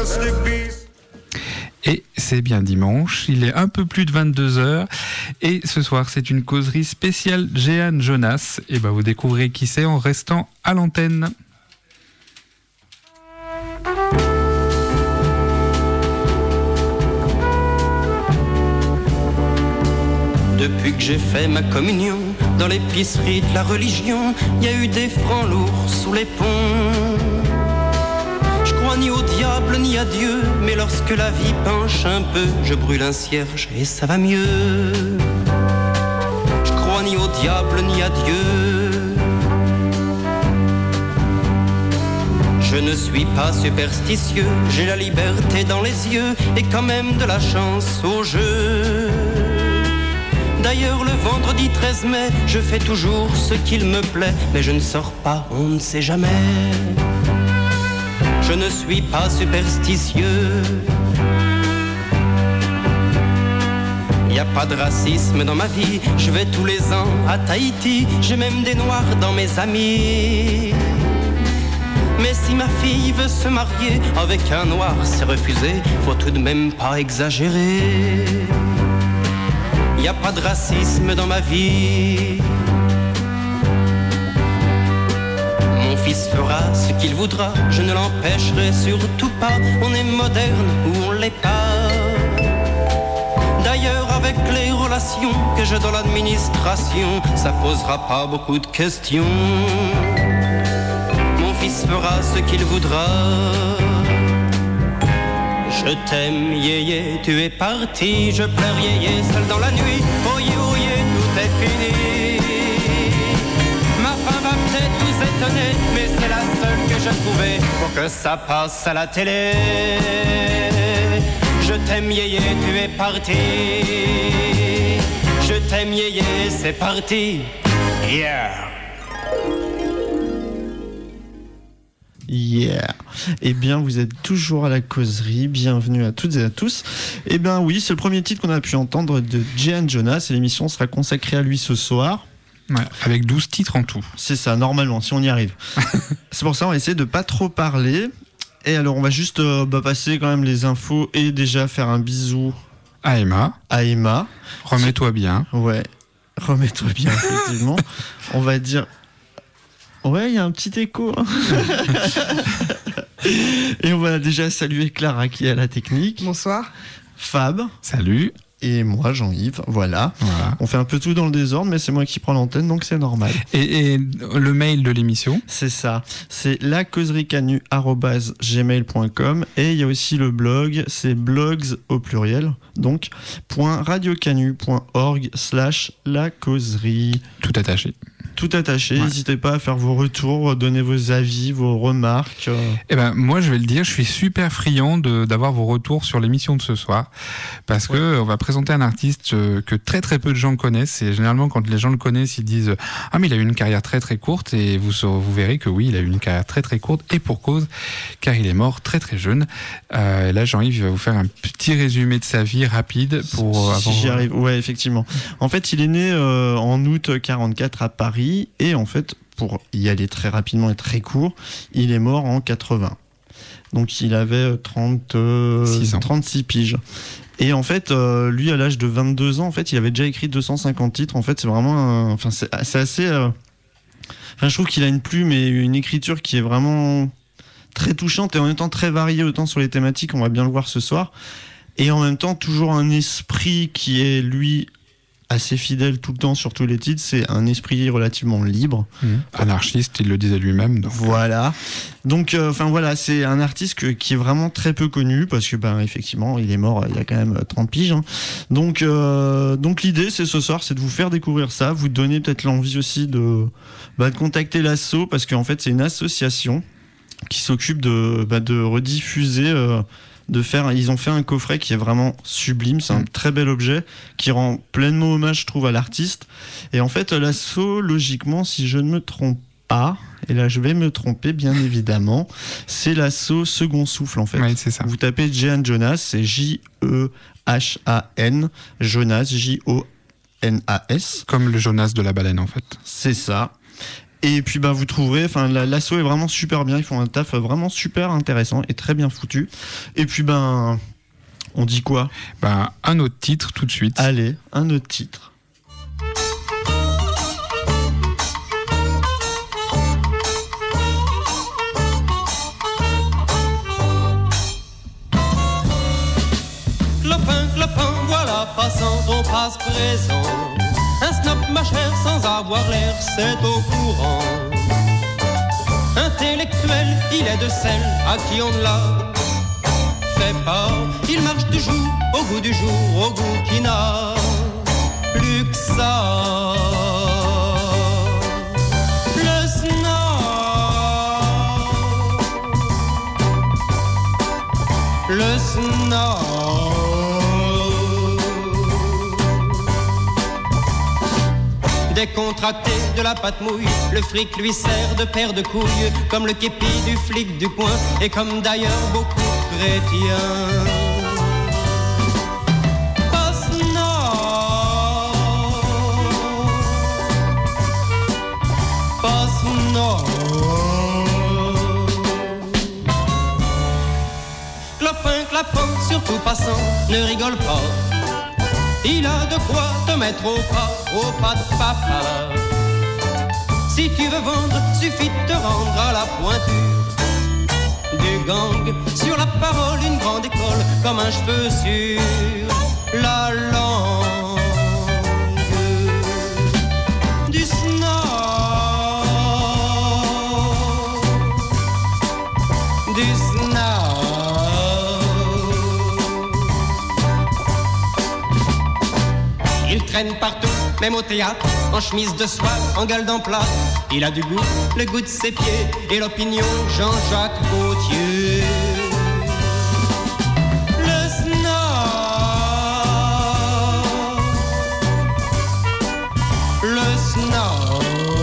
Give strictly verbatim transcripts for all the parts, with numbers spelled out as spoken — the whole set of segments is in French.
Et c'est bien dimanche, il est un peu plus de vingt-deux heures et ce soir c'est une causerie spéciale Jehan Jonas. Et ben vous découvrez qui c'est en restant à l'antenne. Depuis que j'ai fait ma communion dans l'épicerie de la religion, il y a eu des francs lourds sous les ponts. Je crois ni au diable ni à Dieu, mais lorsque la vie penche un peu, je brûle un cierge et ça va mieux. Je crois ni au diable ni à Dieu. Je ne suis pas superstitieux, j'ai la liberté dans les yeux et quand même de la chance au jeu. D'ailleurs le vendredi treize mai, je fais toujours ce qu'il me plaît, mais je ne sors pas, on ne sait jamais. Je ne suis pas superstitieux. Y a pas de racisme dans ma vie, je vais tous les ans à Tahiti, j'ai même des noirs dans mes amis. Mais si ma fille veut se marier avec un noir, c'est refusé, faut tout de même pas exagérer. Y a pas de racisme dans ma vie. Mon fils fera ce qu'il voudra, je ne l'empêcherai surtout pas. On est moderne ou on l'est pas. D'ailleurs avec les relations que j'ai dans l'administration, ça posera pas beaucoup de questions. Mon fils fera ce qu'il voudra. Je t'aime, yéyé, tu es parti. Je pleure, yéyé, seul dans la nuit. Oyez, oyez, tout est fini. Ma femme va peut-être vous étonner, mais c'est la seule que j'ai trouvée pour que ça passe à la télé. Je t'aime, yéyé, tu es parti. Je t'aime, yéyé, c'est parti. Yeah. Yeah. Eh bien, vous êtes toujours à la causerie. Bienvenue à toutes et à tous. Eh bien, oui, c'est le premier titre qu'on a pu entendre de Jehan Jonas et l'émission sera consacrée à lui ce soir. Ouais, avec douze titres en tout. C'est ça, normalement, si on y arrive. C'est pour ça qu'on va essayer de pas trop parler. Et alors, on va juste euh, bah, passer quand même les infos et déjà faire un bisou à Emma. À Emma. Remets-toi bien. Ouais, remets-toi bien, effectivement. On va dire... Ouais, il y a un petit écho. Hein. Et on va déjà saluer Clara qui est à la technique. Bonsoir. Fab. Salut. Et moi, Jean-Yves. Voilà. voilà. On fait un peu tout dans le désordre, mais c'est moi qui prends l'antenne, donc c'est normal. Et, et le mail de l'émission ? C'est ça. C'est lacauseriecanu arobase gmail point com. Et il y a aussi le blog, c'est blogs au pluriel. Donc, .radiocanu.org slash la causerie. Tout attaché. Tout attaché, ouais. N'hésitez pas à faire vos retours, donner vos avis, vos remarques. Eh ben, moi, je vais le dire, je suis super friand de, d'avoir vos retours sur l'émission de ce soir, parce ouais. que on va présenter un artiste que très très peu de gens connaissent, et généralement, quand les gens le connaissent, ils disent « Ah, mais il a eu une carrière très très courte », et vous, vous verrez que oui, il a eu une carrière très très courte, et pour cause, car il est mort très très jeune. Euh, là, Jean-Yves va vous faire un petit résumé de sa vie rapide pour... Si, avant... si j'y arrive, ouais, effectivement. En fait, il est né euh, en août quarante-quatre à Paris, et en fait, pour y aller très rapidement et très court, il est mort en quatre-vingts. Donc il avait trente, euh, trente-six piges. Et en fait, euh, lui, à l'âge de vingt-deux ans, en fait, il avait déjà écrit deux cent cinquante titres. En fait, c'est vraiment... Un, enfin, c'est, c'est assez... Euh, enfin, je trouve qu'il a une plume et une écriture qui est vraiment très touchante et en même temps très variée, autant sur les thématiques, on va bien le voir ce soir, et en même temps toujours un esprit qui est, lui... assez fidèle tout le temps sur tous les titres, c'est un esprit relativement libre. Mmh. Anarchiste, il le disait lui-même. Donc. Voilà. Donc, enfin euh, voilà, c'est un artiste que, qui est vraiment très peu connu parce que, ben, effectivement, il est mort il y a quand même trente piges. Hein. Donc, euh, donc l'idée, c'est ce soir, c'est de vous faire découvrir ça, vous donner peut-être l'envie aussi de, bah, de contacter l'asso parce qu'en fait, c'est une association qui s'occupe de, bah, de rediffuser. Euh, de faire, ils ont fait un coffret qui est vraiment sublime, c'est un mmh. très bel objet qui rend pleinement hommage, je trouve, à l'artiste. Et en fait, l'asso, logiquement, si je ne me trompe pas, et là je vais me tromper bien évidemment, c'est l'asso Second Souffle en fait. Oui, c'est ça. Vous tapez Jehan Jonas, c'est J E H A N, Jonas, J O N A S. Comme le Jonas de la baleine en fait. C'est ça. Et puis bah vous trouverez, enfin l'assaut est vraiment super bien, ils font un taf vraiment super intéressant et très bien foutu. Et puis ben on dit quoi ? Ben un autre titre tout de suite. Allez, un autre titre. Clopin, clopin, voilà passant, on passe présent. Un snob, ma chère, sans avoir l'air, c'est au courant. Intellectuel, il est de celles à qui on ne l'a fait pas. Il marche toujours au goût du jour, au goût qui n'a plus que ça. Le snob, le snob. Décontracté de la pâte mouille, le fric lui sert de paire de couilles, comme le képi du flic du coin, et comme d'ailleurs beaucoup de chrétiens. Pas snob, pas snob. Clopin, clapin, surtout passant, ne rigole pas. Il a de quoi te mettre au pas, au pas de papa. Si tu veux vendre, suffit de te rendre à la pointure du gang. Sur la parole, une grande école, comme un cheveu sur la langue. Du snob, du snob. Il traîne partout, même au théâtre, en chemise de soie, en gueule d'emploi. Il a du goût, le goût de ses pieds, et l'opinion Jean-Jacques Gaultier. Le snob, le snob.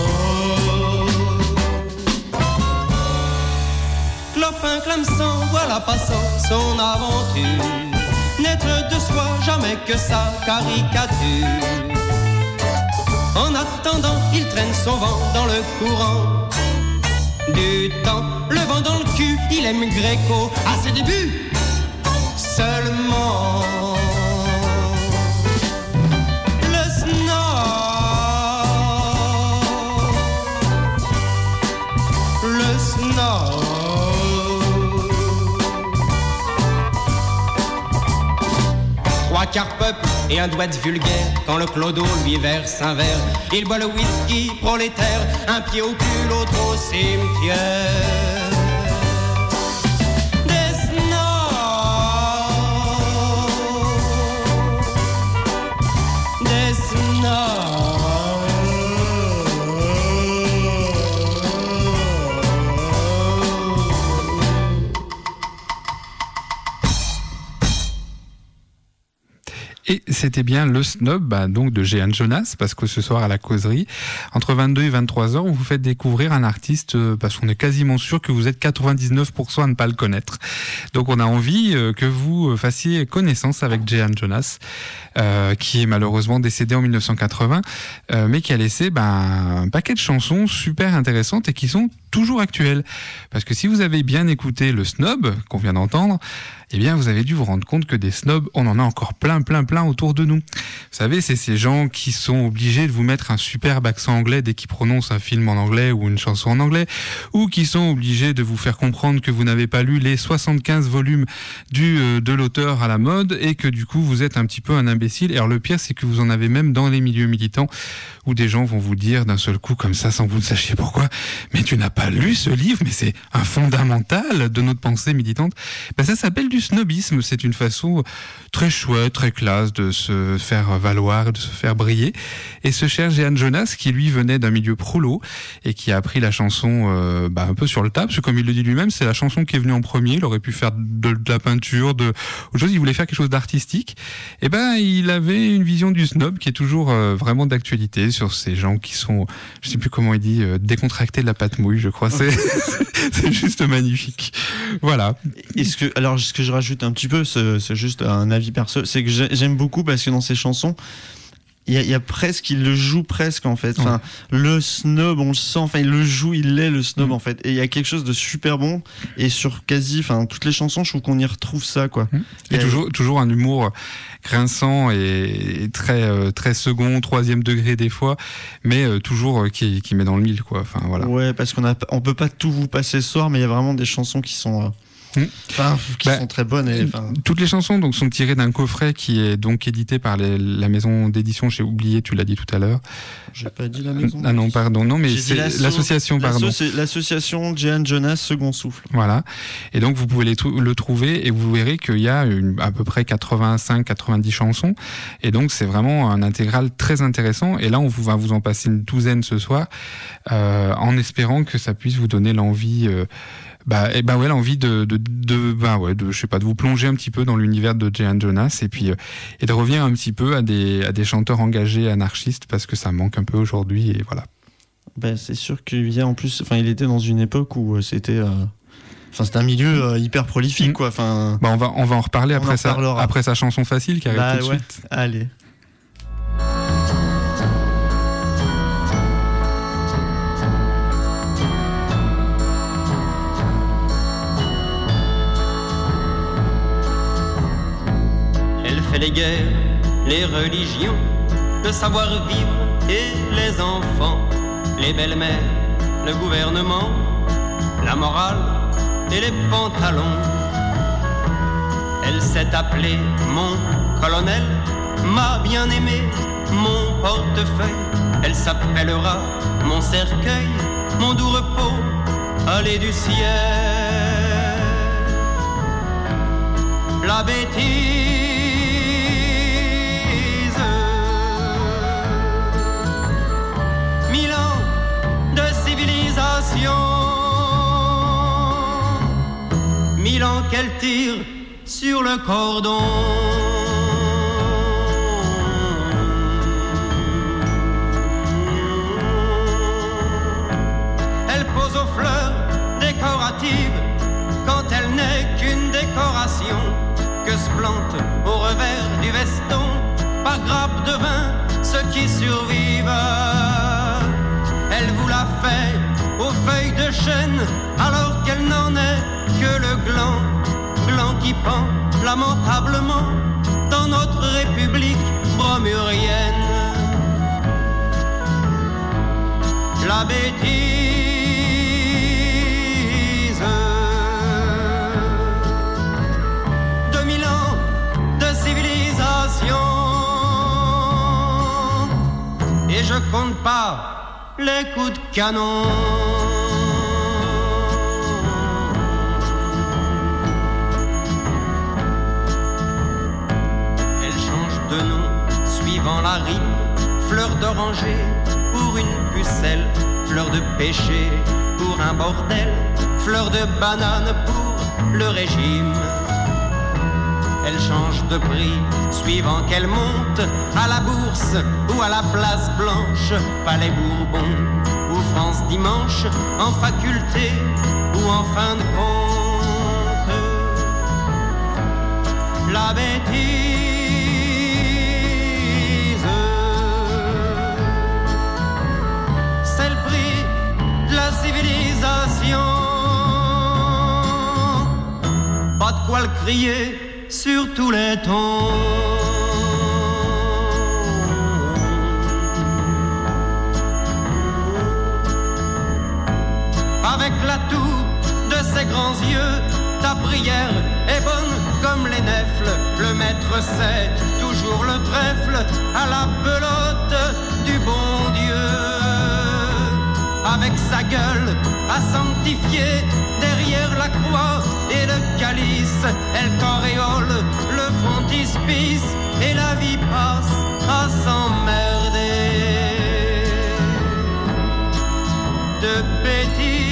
Clopin, clamsant, voilà passant son aventure. N'être de soi, jamais que sa caricature. En attendant, il traîne son vent dans le courant du temps. Le vent dans le cul, il aime Gréco à ses débuts seulement. Le snob, le snob. Trois quarts peuple et un doigt de vulgaire. Quand le clodo lui verse un verre, il boit le whisky prolétaire. Un pied au cul, l'autre au cimetière. Des snobs, des snobs. Et c'était bien le snob, bah, donc de Jehan Jonas, parce que ce soir à la causerie, entre vingt-deux et vingt-trois heures, on vous fait découvrir un artiste, euh, parce qu'on est quasiment sûr que vous êtes quatre-vingt-dix-neuf pour cent à ne pas le connaître. Donc on a envie euh, que vous fassiez connaissance avec Jehan Jonas, euh, qui est malheureusement décédé en dix-neuf cent quatre-vingts, euh, mais qui a laissé bah, un paquet de chansons super intéressantes et qui sont toujours actuelles. Parce que si vous avez bien écouté le snob qu'on vient d'entendre, eh bien, vous avez dû vous rendre compte que des snobs, on en a encore plein, plein, plein autour de nous. Vous savez, c'est ces gens qui sont obligés de vous mettre un superbe accent anglais dès qu'ils prononcent un film en anglais ou une chanson en anglais, ou qui sont obligés de vous faire comprendre que vous n'avez pas lu les soixante-quinze volumes du, euh, de l'auteur à la mode et que du coup, vous êtes un petit peu un imbécile. Et alors, le pire, c'est que vous en avez même dans les milieux militants où des gens vont vous dire d'un seul coup, comme ça, sans que vous ne sachiez pourquoi, mais tu n'as pas lu ce livre, mais c'est un fondamental de notre pensée militante. Ben, ça s'appelle du snobisme. C'est une façon très chouette, très classe de se faire valoir, de se faire briller. Et ce cher Jehan Jonas, qui lui venait d'un milieu prolo et qui a appris la chanson euh, bah, un peu sur le tas, parce que comme il le dit lui-même, c'est la chanson qui est venue en premier. Il aurait pu faire de, de la peinture, de autre chose. Il voulait faire quelque chose d'artistique. Et ben, il avait une vision du snob qui est toujours euh, vraiment d'actualité sur ces gens qui sont, je sais plus comment il dit, euh, décontractés de la pâte mouille, je crois. C'est, c'est juste magnifique. Voilà. Et ce que, alors, ce que je rajoute un petit peu, c'est, c'est juste un avis perso, c'est que j'aime beaucoup parce que dans ces chansons, il y, a, il y a presque, il le joue presque en fait. Enfin, ouais. Le snob, on le sent. Enfin, il le joue, il l'est le snob mmh. en fait. Et il y a quelque chose de super bon. Et sur quasi, enfin, toutes les chansons, je trouve qu'on y retrouve ça, quoi. Mmh. Et, et toujours, a... toujours un humour grinçant et très, euh, très second, troisième degré des fois, mais euh, toujours euh, qui, qui met dans le mille, quoi. Enfin voilà. Ouais, parce qu'on a, on peut pas tout vous passer ce soir, mais il y a vraiment des chansons qui sont. Euh... Enfin, qui bah, sont très bonnes. Et, enfin... Toutes les chansons donc sont tirées d'un coffret qui est donc édité par les, la maison d'édition. J'ai oublié, tu l'as dit tout à l'heure. J'ai pas dit la maison. Ah non, pardon, non, mais J'ai c'est l'association, pardon. C'est l'association Jehan Jonas Second Souffle. Voilà. Et donc vous pouvez les le trouver et vous verrez qu'il y a une, à peu près quatre-vingt-cinq quatre-vingt-dix chansons. Et donc c'est vraiment un intégral très intéressant. Et là on va vous en passer une douzaine ce soir, euh, en espérant que ça puisse vous donner l'envie. Euh, Bah, et bah ouais, l'envie de, de, de, bah ouais, de, je sais pas, de vous plonger un petit peu dans l'univers de Jehan Jonas et puis, euh, et de revenir un petit peu à des, à des chanteurs engagés, anarchistes, parce que ça manque un peu aujourd'hui, et voilà. Bah, c'est sûr qu'il y a en plus, enfin, il était dans une époque où c'était, euh, enfin, c'était un milieu euh, hyper prolifique, mmh. quoi, enfin. Bah, on va, on va en reparler après sa, après sa chanson facile qui arrive bah, tout de ouais. suite. Allez. Les guerres, les religions, le savoir-vivre et les enfants, les belles-mères, le gouvernement, la morale et les pantalons. Elle s'est appelée mon colonel, ma bien-aimée, mon portefeuille. Elle s'appellera mon cercueil, mon doux repos, allée du ciel. La bêtise mille ans qu'elle tire sur le cordon. Elle pose aux fleurs décoratives quand elle n'est qu'une décoration, que se plante au revers du veston par grappe de vin ceux qui survivent. Elle vous l'a fait aux feuilles de chêne alors qu'elle n'en est que le gland, gland qui pend lamentablement dans notre république bromurienne. La bêtise, deux mille ans de civilisation, et je compte pas les coups de canon. Elle change de nom suivant la rime, fleur d'oranger pour une pucelle, fleur de péché pour un bordel, fleur de banane pour le régime. Elle change de prix suivant qu'elle monte à la bourse ou à la place Blanche, Palais Bourbon ou France Dimanche, en faculté ou en fin de compte. La bêtise, c'est le prix de la civilisation. Pas de quoi le crier sur tous les tons. Avec l'atout de ses grands yeux, ta prière est bonne comme les nèfles. Le maître sait toujours le trèfle à la pelote du bon Dieu. Avec sa gueule à sanctifier derrière la croix et le calice, elle coréole le frontispice et la vie passe à s'emmerder. De bêtises,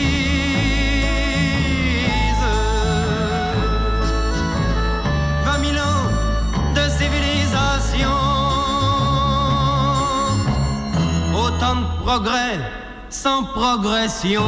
vingt mille ans de civilisation, autant de progrès sans progression.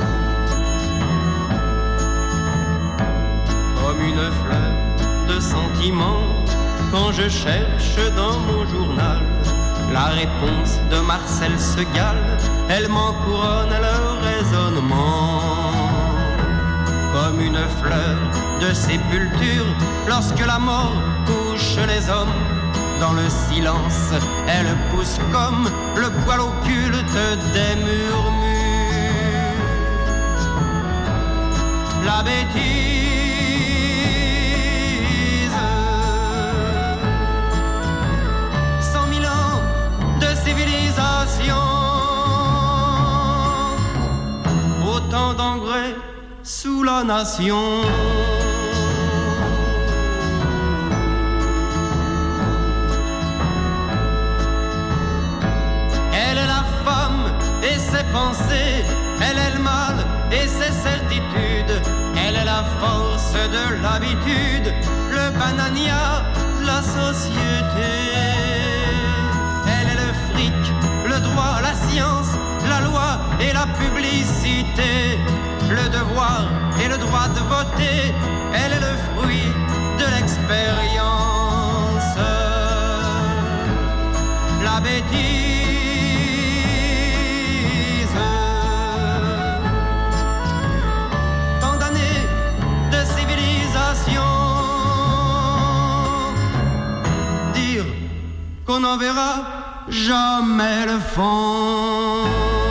Comme une fleur de cent sentiment quand je cherche dans mon journal la réponse de Marcel Segal. Elle m'encouronnent leur raisonnement comme une fleur de sépulture. Lorsque la mort couche les hommes dans le silence, elle pousse comme le poil occulte des murmures. La bêtise, cent mille ans de civilisation, autant d'engrais sous la nation. Elle est la femme et ses pensées, elle est le mal et ses certitudes, elle est la force de l'habitude, le banania, la société. Elle est le fric, le droit, la science, la loi et la publicité, le devoir et le droit de voter. Elle est le fruit de l'expérience. La bêtise, tant d'années de civilisation, dire qu'on n'en verra jamais le fond.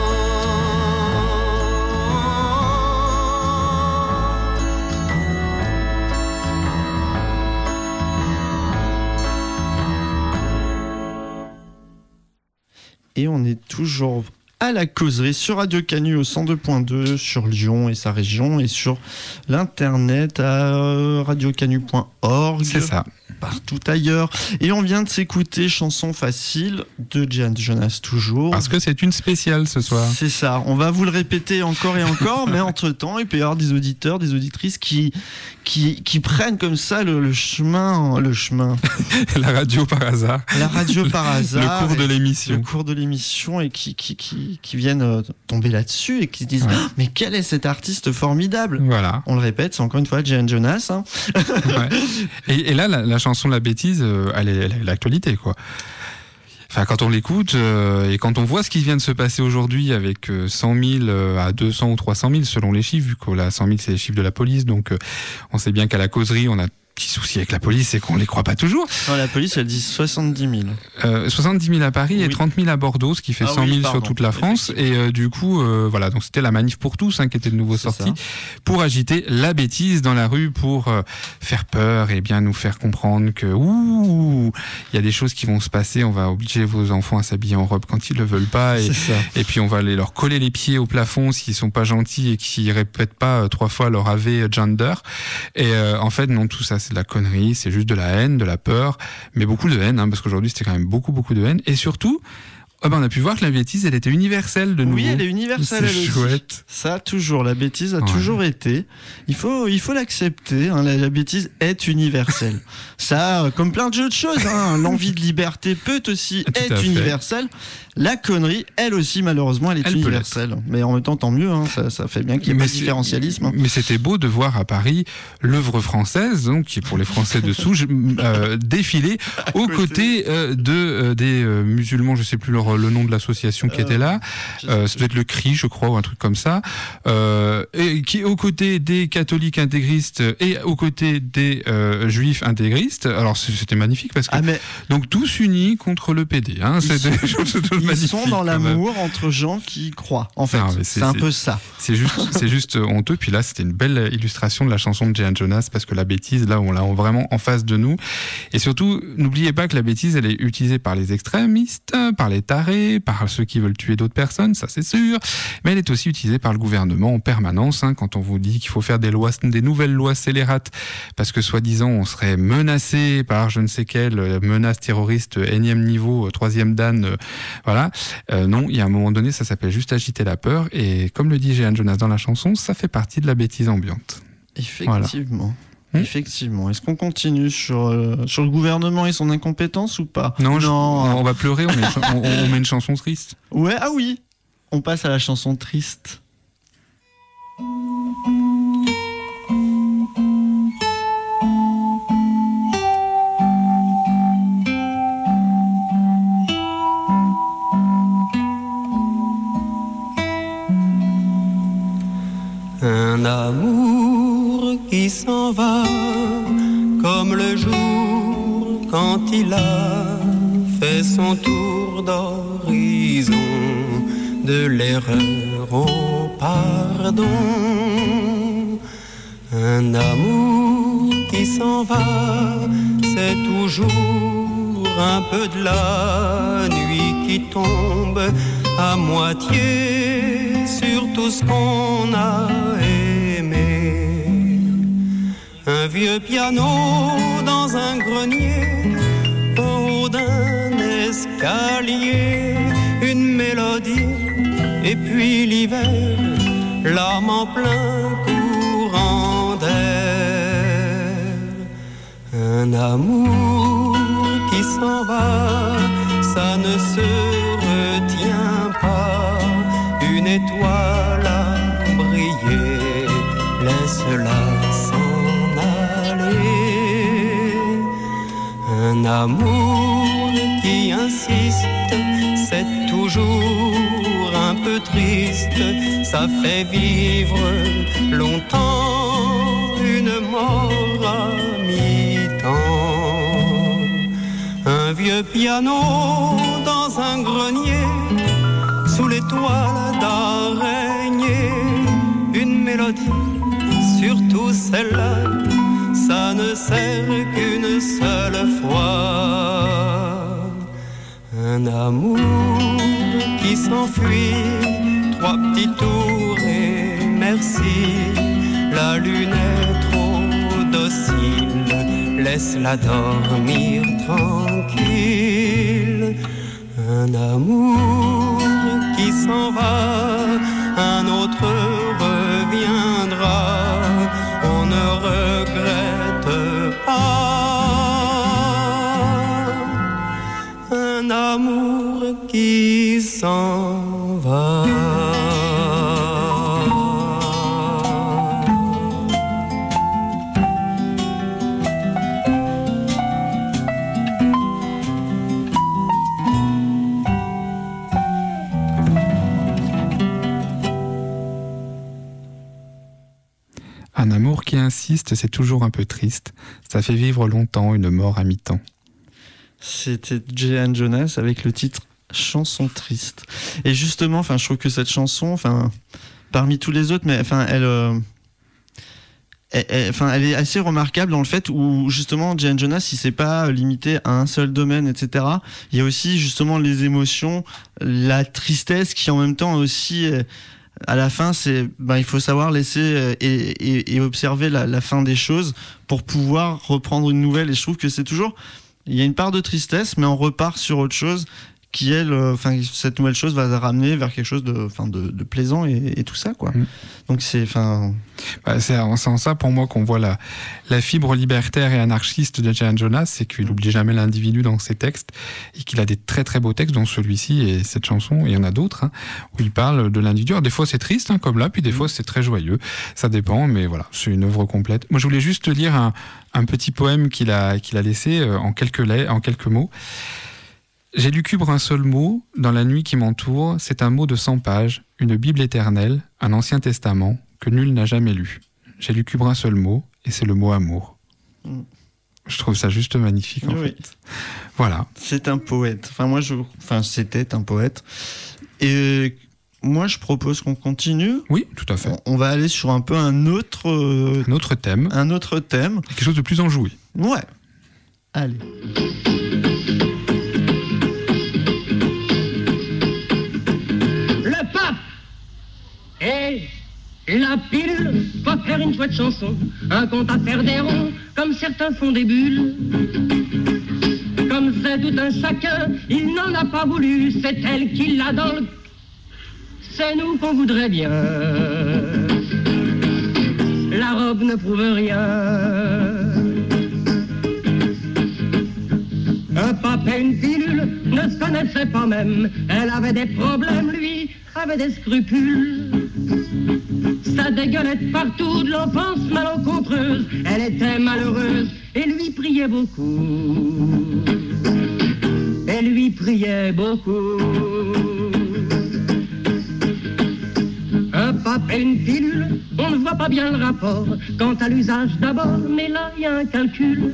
Et on est toujours à la causerie sur Radio Canu au cent deux point deux sur Lyon et sa région et sur l'internet à radio canu point org. C'est ça. Partout ailleurs. Et on vient de s'écouter Chanson facile de Jehan Jonas toujours. Parce que c'est une spéciale ce soir. C'est ça. On va vous le répéter encore et encore, mais entre-temps, il peut y avoir des auditeurs, des auditrices qui, qui, qui prennent comme ça le, le chemin, le chemin. La radio par hasard. La radio par hasard. Le cours de l'émission. Le cours de l'émission et qui, qui, qui, qui viennent tomber là-dessus et qui se disent ouais. Mais quel est cet artiste formidable. Voilà. On le répète, c'est encore une fois Jehan Jonas. Hein. Ouais. Et, et là, la, la chanson de la bêtise, euh, elle, est, elle est l'actualité, quoi. Enfin, quand on l'écoute euh, et quand on voit ce qui vient de se passer aujourd'hui avec euh, cent mille euh, à deux cents ou trois cent mille selon les chiffres, vu que là, cent mille c'est les chiffres de la police, donc euh, on sait bien qu'à la causerie, on a petit souci avec la police, c'est qu'on les croit pas toujours. Non, la police, elle dit soixante-dix mille. Euh, soixante-dix mille à Paris oui. Et trente mille à Bordeaux, ce qui fait ah cent mille oui, sur toute la France. Et euh, du coup, euh, voilà, donc c'était la manif pour tous, hein, qui était de nouveau sortie, pour agiter la bêtise dans la rue, pour euh, faire peur et bien nous faire comprendre que ouh, il y a des choses qui vont se passer. On va obliger vos enfants à s'habiller en robe quand ils le veulent pas, et, et puis on va aller leur coller les pieds au plafond s'ils sont pas gentils et qu'ils répètent pas euh, trois fois leur A V gender. Et euh, en fait, non, tout ça, c'est de la connerie, c'est juste de la haine, de la peur, mais beaucoup de haine, hein, parce qu'aujourd'hui c'était quand même beaucoup beaucoup de haine, et surtout oh ben on a pu voir que la bêtise elle était universelle de nouveau. Oui, elle est universelle. C'est chouette. Ça a toujours, la bêtise a ouais. toujours été. Il faut, il faut l'accepter. Hein, la, la bêtise est universelle. Ça, comme plein de jeux de choses, hein, l'envie de liberté peut aussi Tout être universelle. La connerie, elle aussi, malheureusement, elle est elle universelle. Mais en même temps, tant mieux. Hein, ça, ça fait bien qu'il y ait mais pas de différentialisme. Hein. Mais c'était beau de voir à Paris l'œuvre française, donc qui est pour les Français dessous, euh, défiler aux côtés euh, de euh, des euh, musulmans. Je sais plus leur le nom de l'association qui euh, était là, euh, ça doit être le C R I, je crois, ou un truc comme ça, euh, et qui est aux côtés des catholiques intégristes et aux côtés des euh, juifs intégristes. Alors c'était magnifique parce que ah, mais... donc tous unis contre le P D. Hein, ils c'était sont, ils sont dans l'amour entre gens qui croient. En fait, non, c'est, c'est un peu ça. C'est juste, c'est juste honteux. Puis là, c'était une belle illustration de la chanson de Jehan Jonas parce que la bêtise, là, on l'a vraiment en face de nous. Et surtout, n'oubliez pas que la bêtise, elle est utilisée par les extrémistes, par les tarés, par ceux qui veulent tuer d'autres personnes, ça c'est sûr, mais elle est aussi utilisée par le gouvernement en permanence, hein, quand on vous dit qu'il faut faire des lois, des nouvelles lois scélérates, parce que soi-disant on serait menacé par je ne sais quelle menace terroriste énième niveau, troisième dan, euh, voilà. Euh, non, il y a un moment donné, ça s'appelle juste agiter la peur, et comme le dit Jehan Jonas dans la chanson, ça fait partie de la bêtise ambiante. Effectivement. Voilà. Hum Effectivement. Est-ce qu'on continue sur, euh, sur le gouvernement et son incompétence ou pas? Non, non. Je, on va pleurer, on met, une, on, on met une chanson triste. Ouais, ah oui. On passe à la chanson triste. Un amour qui s'en va comme le jour quand il a fait son tour d'horizon, de l'erreur au pardon. Un amour qui s'en va, c'est toujours un peu de la nuit qui tombe à moitié sur tout ce qu'on a aimé. Un vieux piano dans un grenier, en haut d'un escalier, une mélodie, et puis l'hiver, l'âme en plein courant d'air. Un amour qui s'en va, ça ne se retient pas. Une étoile a brillé, laisse-la s'en aller. Un amour qui insiste, c'est toujours un peu triste. Ça fait vivre longtemps une mort à mi-temps. Un vieux piano dans un grenier, sous l'étoile d'araignée, une mélodie, surtout celle-là, ça ne sert qu'une seule fois. Un amour qui s'enfuit, trois petits tours et merci. La lune est trop docile, laisse-la dormir tranquille. Un amour qui s'en va, un autre reviendra, on ne regrette pas. Un amour qui s'en va. Un amour qui insiste, c'est toujours un peu triste. Ça fait vivre longtemps une mort à mi-temps. C'était Jehan Jonas avec le titre Chanson triste. Et justement, enfin, je trouve que cette chanson, enfin, parmi tous les autres, mais enfin, elle, euh, elle, elle, enfin, elle est assez remarquable dans le fait où justement Jehan Jonas, il s'est pas limité à un seul domaine, et cetera. Il y a aussi justement les émotions, la tristesse qui en même temps aussi. Euh, À la fin, c'est, ben, il faut savoir laisser et, et, et observer la, la fin des choses pour pouvoir reprendre une nouvelle. Et je trouve que c'est toujours, il y a une part de tristesse, mais on repart sur autre chose qui, elle, enfin, cette nouvelle chose va ramener vers quelque chose de, enfin, de, de plaisant et, et tout ça, quoi. Mmh. Donc c'est, enfin, bah, c'est en ça pour moi qu'on voit la, la fibre libertaire et anarchiste de Jehan Jonas, c'est qu'il n'oublie jamais l'individu dans ses textes et qu'il a des très très beaux textes, dont celui-ci et cette chanson, et il y en a d'autres, hein, où il parle de l'individu. Alors, des fois c'est triste, hein, comme là, puis des fois c'est très joyeux. Ça dépend, mais voilà, c'est une œuvre complète. Moi, je voulais juste lire un, un petit poème qu'il a, qu'il a laissé euh, en quelques lettres, en quelques mots. J'ai lucubre un seul mot dans la nuit qui m'entoure, c'est un mot de cent pages, une Bible éternelle, un Ancien Testament que nul n'a jamais lu. J'ai lucubre un seul mot, et c'est le mot amour. Mm. Je trouve ça juste magnifique, en oui. fait. Voilà. C'est un poète. Enfin, moi, je... enfin, c'était un poète. Et moi, je propose qu'on continue. Oui, tout à fait. On va aller sur un peu un autre... Euh... Un autre thème. Un autre thème. Quelque chose de plus enjoué. Ouais. Allez. Et la pilule va faire une chouette chanson, un conte à faire des ronds, comme certains font des bulles. Comme c'est tout un chacun, il n'en a pas voulu, c'est elle qui l'a dans le... C'est nous qu'on voudrait bien. La robe ne prouve rien. Un pape et une pilule ne se connaissaient pas même. Elle avait des problèmes, lui avait des scrupules. Ça dégueulait partout de l'enfance malencontreuse. Elle était malheureuse et lui priait beaucoup. Et lui priait beaucoup. Un pape et une pilule, on ne voit pas bien le rapport. Quant à l'usage d'abord, mais là il y a un calcul.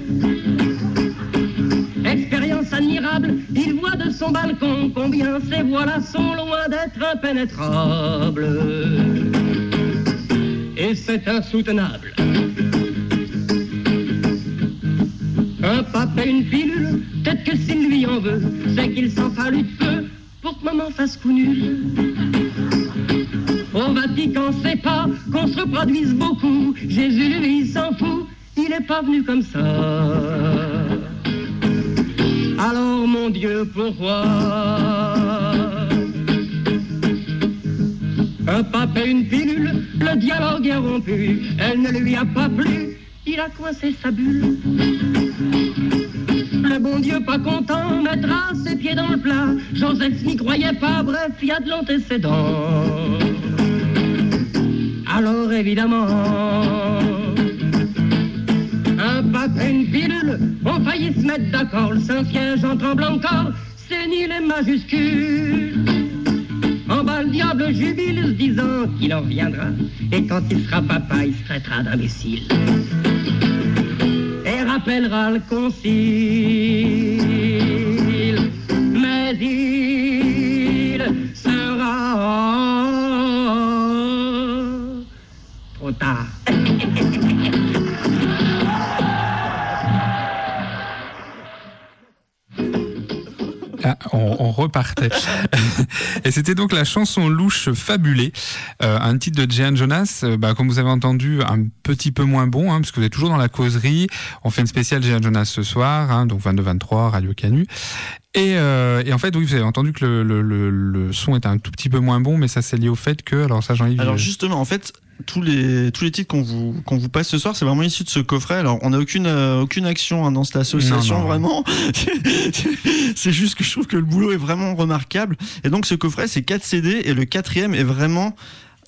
Expérience admirable, il voit de son balcon combien ces voix-là sont loin d'être impénétrables. Et c'est insoutenable. Un pape et une pilule, peut-être que s'il lui en veut, c'est qu'il s'en fallut peu pour que maman fasse coup nul. Au Vatican, c'est pas qu'on se reproduise beaucoup. Jésus, lui, il s'en fout, il est pas venu comme ça. Alors, mon Dieu, pourquoi un pape et une pilule, le dialogue est rompu. Elle ne lui a pas plu, il a coincé sa bulle. Le bon Dieu pas content mettra ses pieds dans le plat. Joseph n'y croyait pas, bref, il y a de l'antécédent. Alors évidemment, un pape et une pilule ont failli se mettre d'accord. Le Saint-Siège en tremblant encore, c'est ni les majuscules. En bas le diable jubile se disant qu'il en reviendra. Et quand il sera papa, il se traitera d'imbécile. Et rappellera le concile. Mais il sera trop tard. Ah, on, on repartait. Et c'était donc la chanson louche fabulée, euh, un titre de Jehan Jonas, euh, bah, comme vous avez entendu, un petit peu moins bon, hein, parce que vous êtes toujours dans la causerie. On fait une spéciale Jehan Jonas ce soir, hein, donc vingt-deux vingt-trois, Radio Canu. Et, euh, et en fait, oui, vous avez entendu que le, le, le, le son est un tout petit peu moins bon, mais ça c'est lié au fait que, alors ça Jean-Yves... Alors justement, en fait, tous les tous les titres qu'on vous qu'on vous passe ce soir, c'est vraiment issu de ce coffret. Alors on n'a aucune euh, aucune action hein, dans cette association, non, non, vraiment. C'est juste que je trouve que le boulot est vraiment remarquable. Et donc ce coffret, c'est quatre C D et le quatrième est vraiment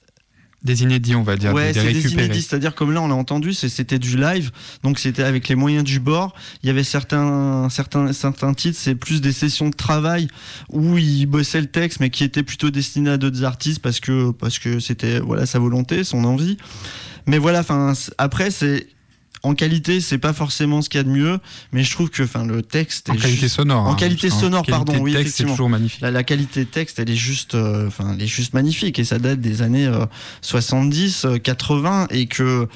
des inédits, on va dire. Ouais, des c'est des inédits, c'est-à-dire comme là on l'a entendu, c'était du live, donc c'était avec les moyens du bord. Il y avait certains certains certains titres, c'est plus des sessions de travail où il bossait le texte, mais qui étaient plutôt destinés à d'autres artistes parce que parce que c'était voilà sa volonté, son envie. Mais voilà, enfin après c'est en qualité, c'est pas forcément ce qu'il y a de mieux, mais je trouve que, enfin, le texte en est qualité juste... sonore, en hein, qualité sonore, en pardon, qualité oui, texte, effectivement, c'est toujours magnifique. La, la qualité de texte, elle est juste, enfin, euh, elle est juste magnifique et ça date des années euh, soixante-dix, quatre-vingts et que.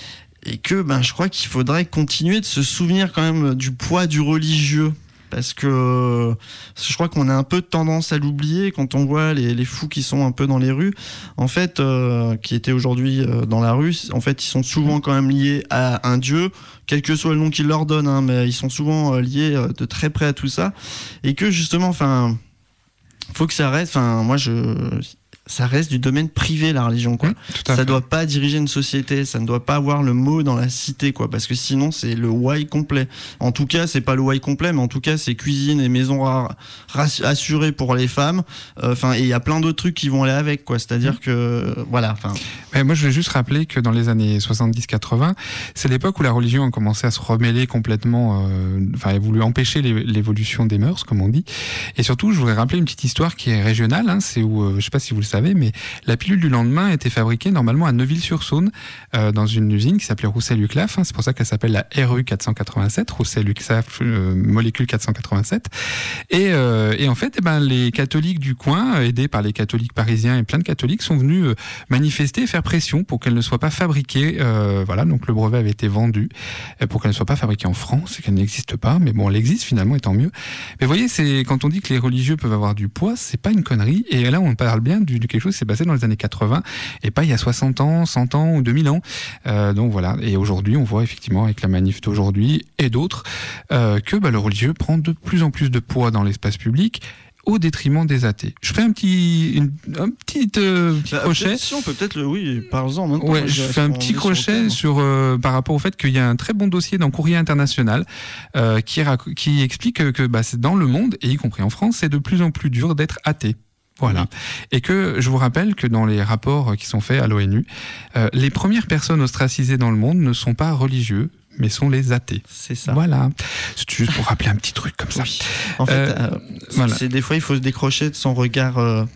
Et que, ben, je crois qu'il faudrait continuer de se souvenir quand même du poids du religieux. Parce que je crois qu'on a un peu tendance à l'oublier quand on voit les, les fous qui sont un peu dans les rues, en fait, euh, qui étaient aujourd'hui euh, dans la rue. En fait, ils sont souvent quand même liés à un dieu, quel que soit le nom qu'ils leur donnent, hein, mais ils sont souvent euh, liés euh, de très près à tout ça. Et que justement, enfin, faut que ça reste. Enfin, moi, je. Ça reste du domaine privé, la religion, quoi. Mmh, ça ne doit pas diriger une société, ça ne doit pas avoir le mot dans la cité, quoi, parce que sinon c'est le why complet. En tout cas, c'est pas le why complet, mais en tout cas, c'est cuisine et maison ra- ra- assurée pour les femmes. Enfin, euh, et il y a plein d'autres trucs qui vont aller avec, quoi. C'est-à-dire mmh. que, euh, voilà. Enfin. Mais moi, je vais juste rappeler que dans les années soixante-dix quatre-vingts, c'est l'époque où la religion a commencé à se remêler complètement. Enfin, euh, a voulu empêcher les, l'évolution des mœurs, comme on dit. Et surtout, je voudrais rappeler une petite histoire qui est régionale. Hein, c'est où, euh, je sais pas si vous le savez, mais la pilule du lendemain était fabriquée normalement à Neuville-sur-Saône euh, dans une usine qui s'appelait Roussel-Uclaf. Hein, c'est pour ça qu'elle s'appelle la R U quatre cent quatre-vingt-sept, Roussel-Uclaf euh, molécule quatre cent quatre-vingt-sept. Et, euh, et en fait, eh ben, les catholiques du coin, aidés par les catholiques parisiens et plein de catholiques, sont venus euh, manifester et faire pression pour qu'elle ne soit pas fabriquée. Euh, voilà, donc le brevet avait été vendu pour qu'elle ne soit pas fabriquée en France et qu'elle n'existe pas. Mais bon, elle existe finalement, et tant mieux. Mais vous voyez, c'est quand on dit que les religieux peuvent avoir du poids, c'est pas une connerie. Et là, on parle bien du, de quelque chose qui s'est passé dans les années quatre-vingts et pas il y a soixante ans, cent ans ou deux mille ans. Euh, donc voilà. Et aujourd'hui, on voit effectivement avec la manif d'aujourd'hui et d'autres euh, que bah, le religieux prend de plus en plus de poids dans l'espace public au détriment des athées. Je fais un petit, une, un petit, euh, petit bah, crochet. Si on peut peut-être le, oui, parlons en ouais, je fais un petit crochet sur, sur euh, par rapport au fait qu'il y a un très bon dossier dans Courrier International euh, qui, rac- qui explique que, que bah, c'est dans le monde et y compris en France, c'est de plus en plus dur d'être athée. Voilà. Oui. Et que je vous rappelle que dans les rapports qui sont faits à l'ONU, euh, les premières personnes ostracisées dans le monde ne sont pas religieux, mais sont les athées. C'est ça. Voilà. C'est juste pour rappeler un petit truc comme ça. Oui. En fait, euh, euh, voilà. C'est des fois il faut se décrocher de son regard. Euh...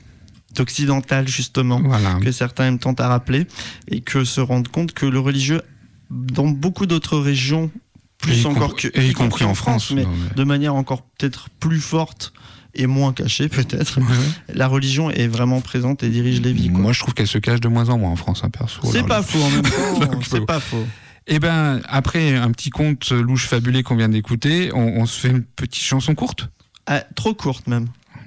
occidentale justement, Voilà. que certains aiment tant à rappeler, et que se rendent compte que le religieux, dans beaucoup d'autres régions, plus Et y encore compris- que et y compris en France, mais non, mais- de manière encore peut-être plus forte et moins cachée peut-être, la religion est vraiment présente et dirige les vies, quoi. Moi, je trouve qu'elle se cache de moins en moins en France, hein, perso. C'est Alors, pas faux en même temps, Donc, c'est faut- pas faux. Eh ben, après un petit conte louche fabulé qu'on vient d'écouter, on, on se fait une petite chanson courte. Ah, trop courte même.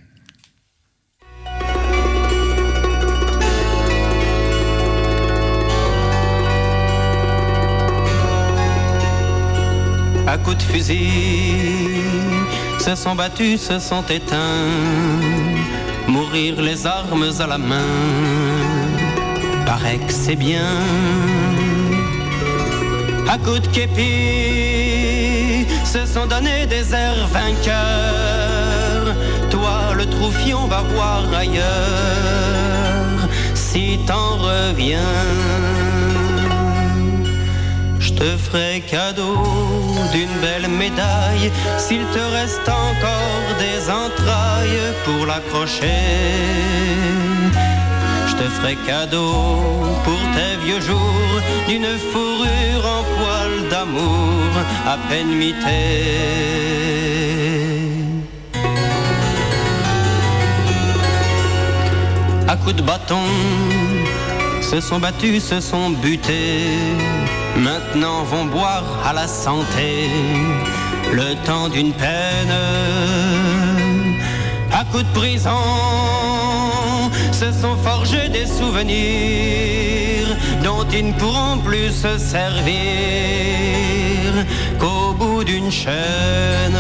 À coups de fusil, se sont battus, se sont éteints, mourir les armes à la main, paraît que c'est bien. À coups de képi, se sont donnés des airs vainqueurs, toi le troufion va voir ailleurs, si t'en reviens. Je te ferai cadeau d'une belle médaille s'il te reste encore des entrailles pour l'accrocher. Je te ferai cadeau pour tes vieux jours d'une fourrure en poil d'amour à peine mitée. À coups de bâton, se sont battus, se sont butés, maintenant vont boire à la santé le temps d'une peine. À coups de prison, se sont forgés des souvenirs dont ils ne pourront plus se servir qu'au bout d'une chaîne.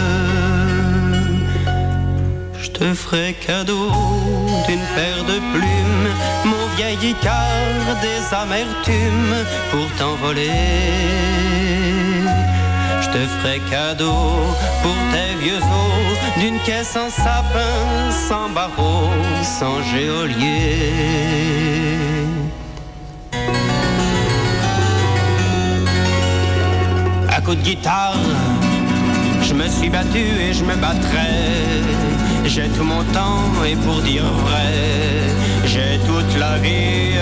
Je te ferai cadeau d'une paire de plumes, mon vieil Icare des amertumes pour t'envoler. Je te ferai cadeau pour tes vieux os d'une caisse en sapin, sans barreaux, sans géolier. À coups de guitare, je me suis battu et je me battrai. J'ai tout mon temps et pour dire vrai, j'ai toute la vie.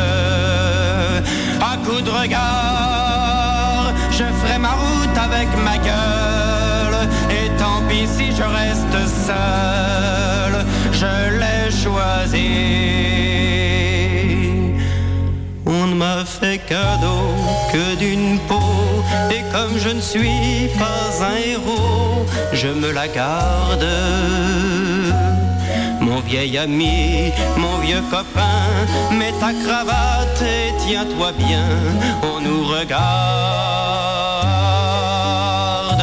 À coups de regard, je ferai ma route avec ma gueule. Et tant pis si je reste seul, je l'ai choisi. On ne m'a fait cadeau que d'une peau, et comme je ne suis pas un héros, je me la garde. Mon vieil ami, mon vieux copain, mets ta cravate et tiens-toi bien, on nous regarde.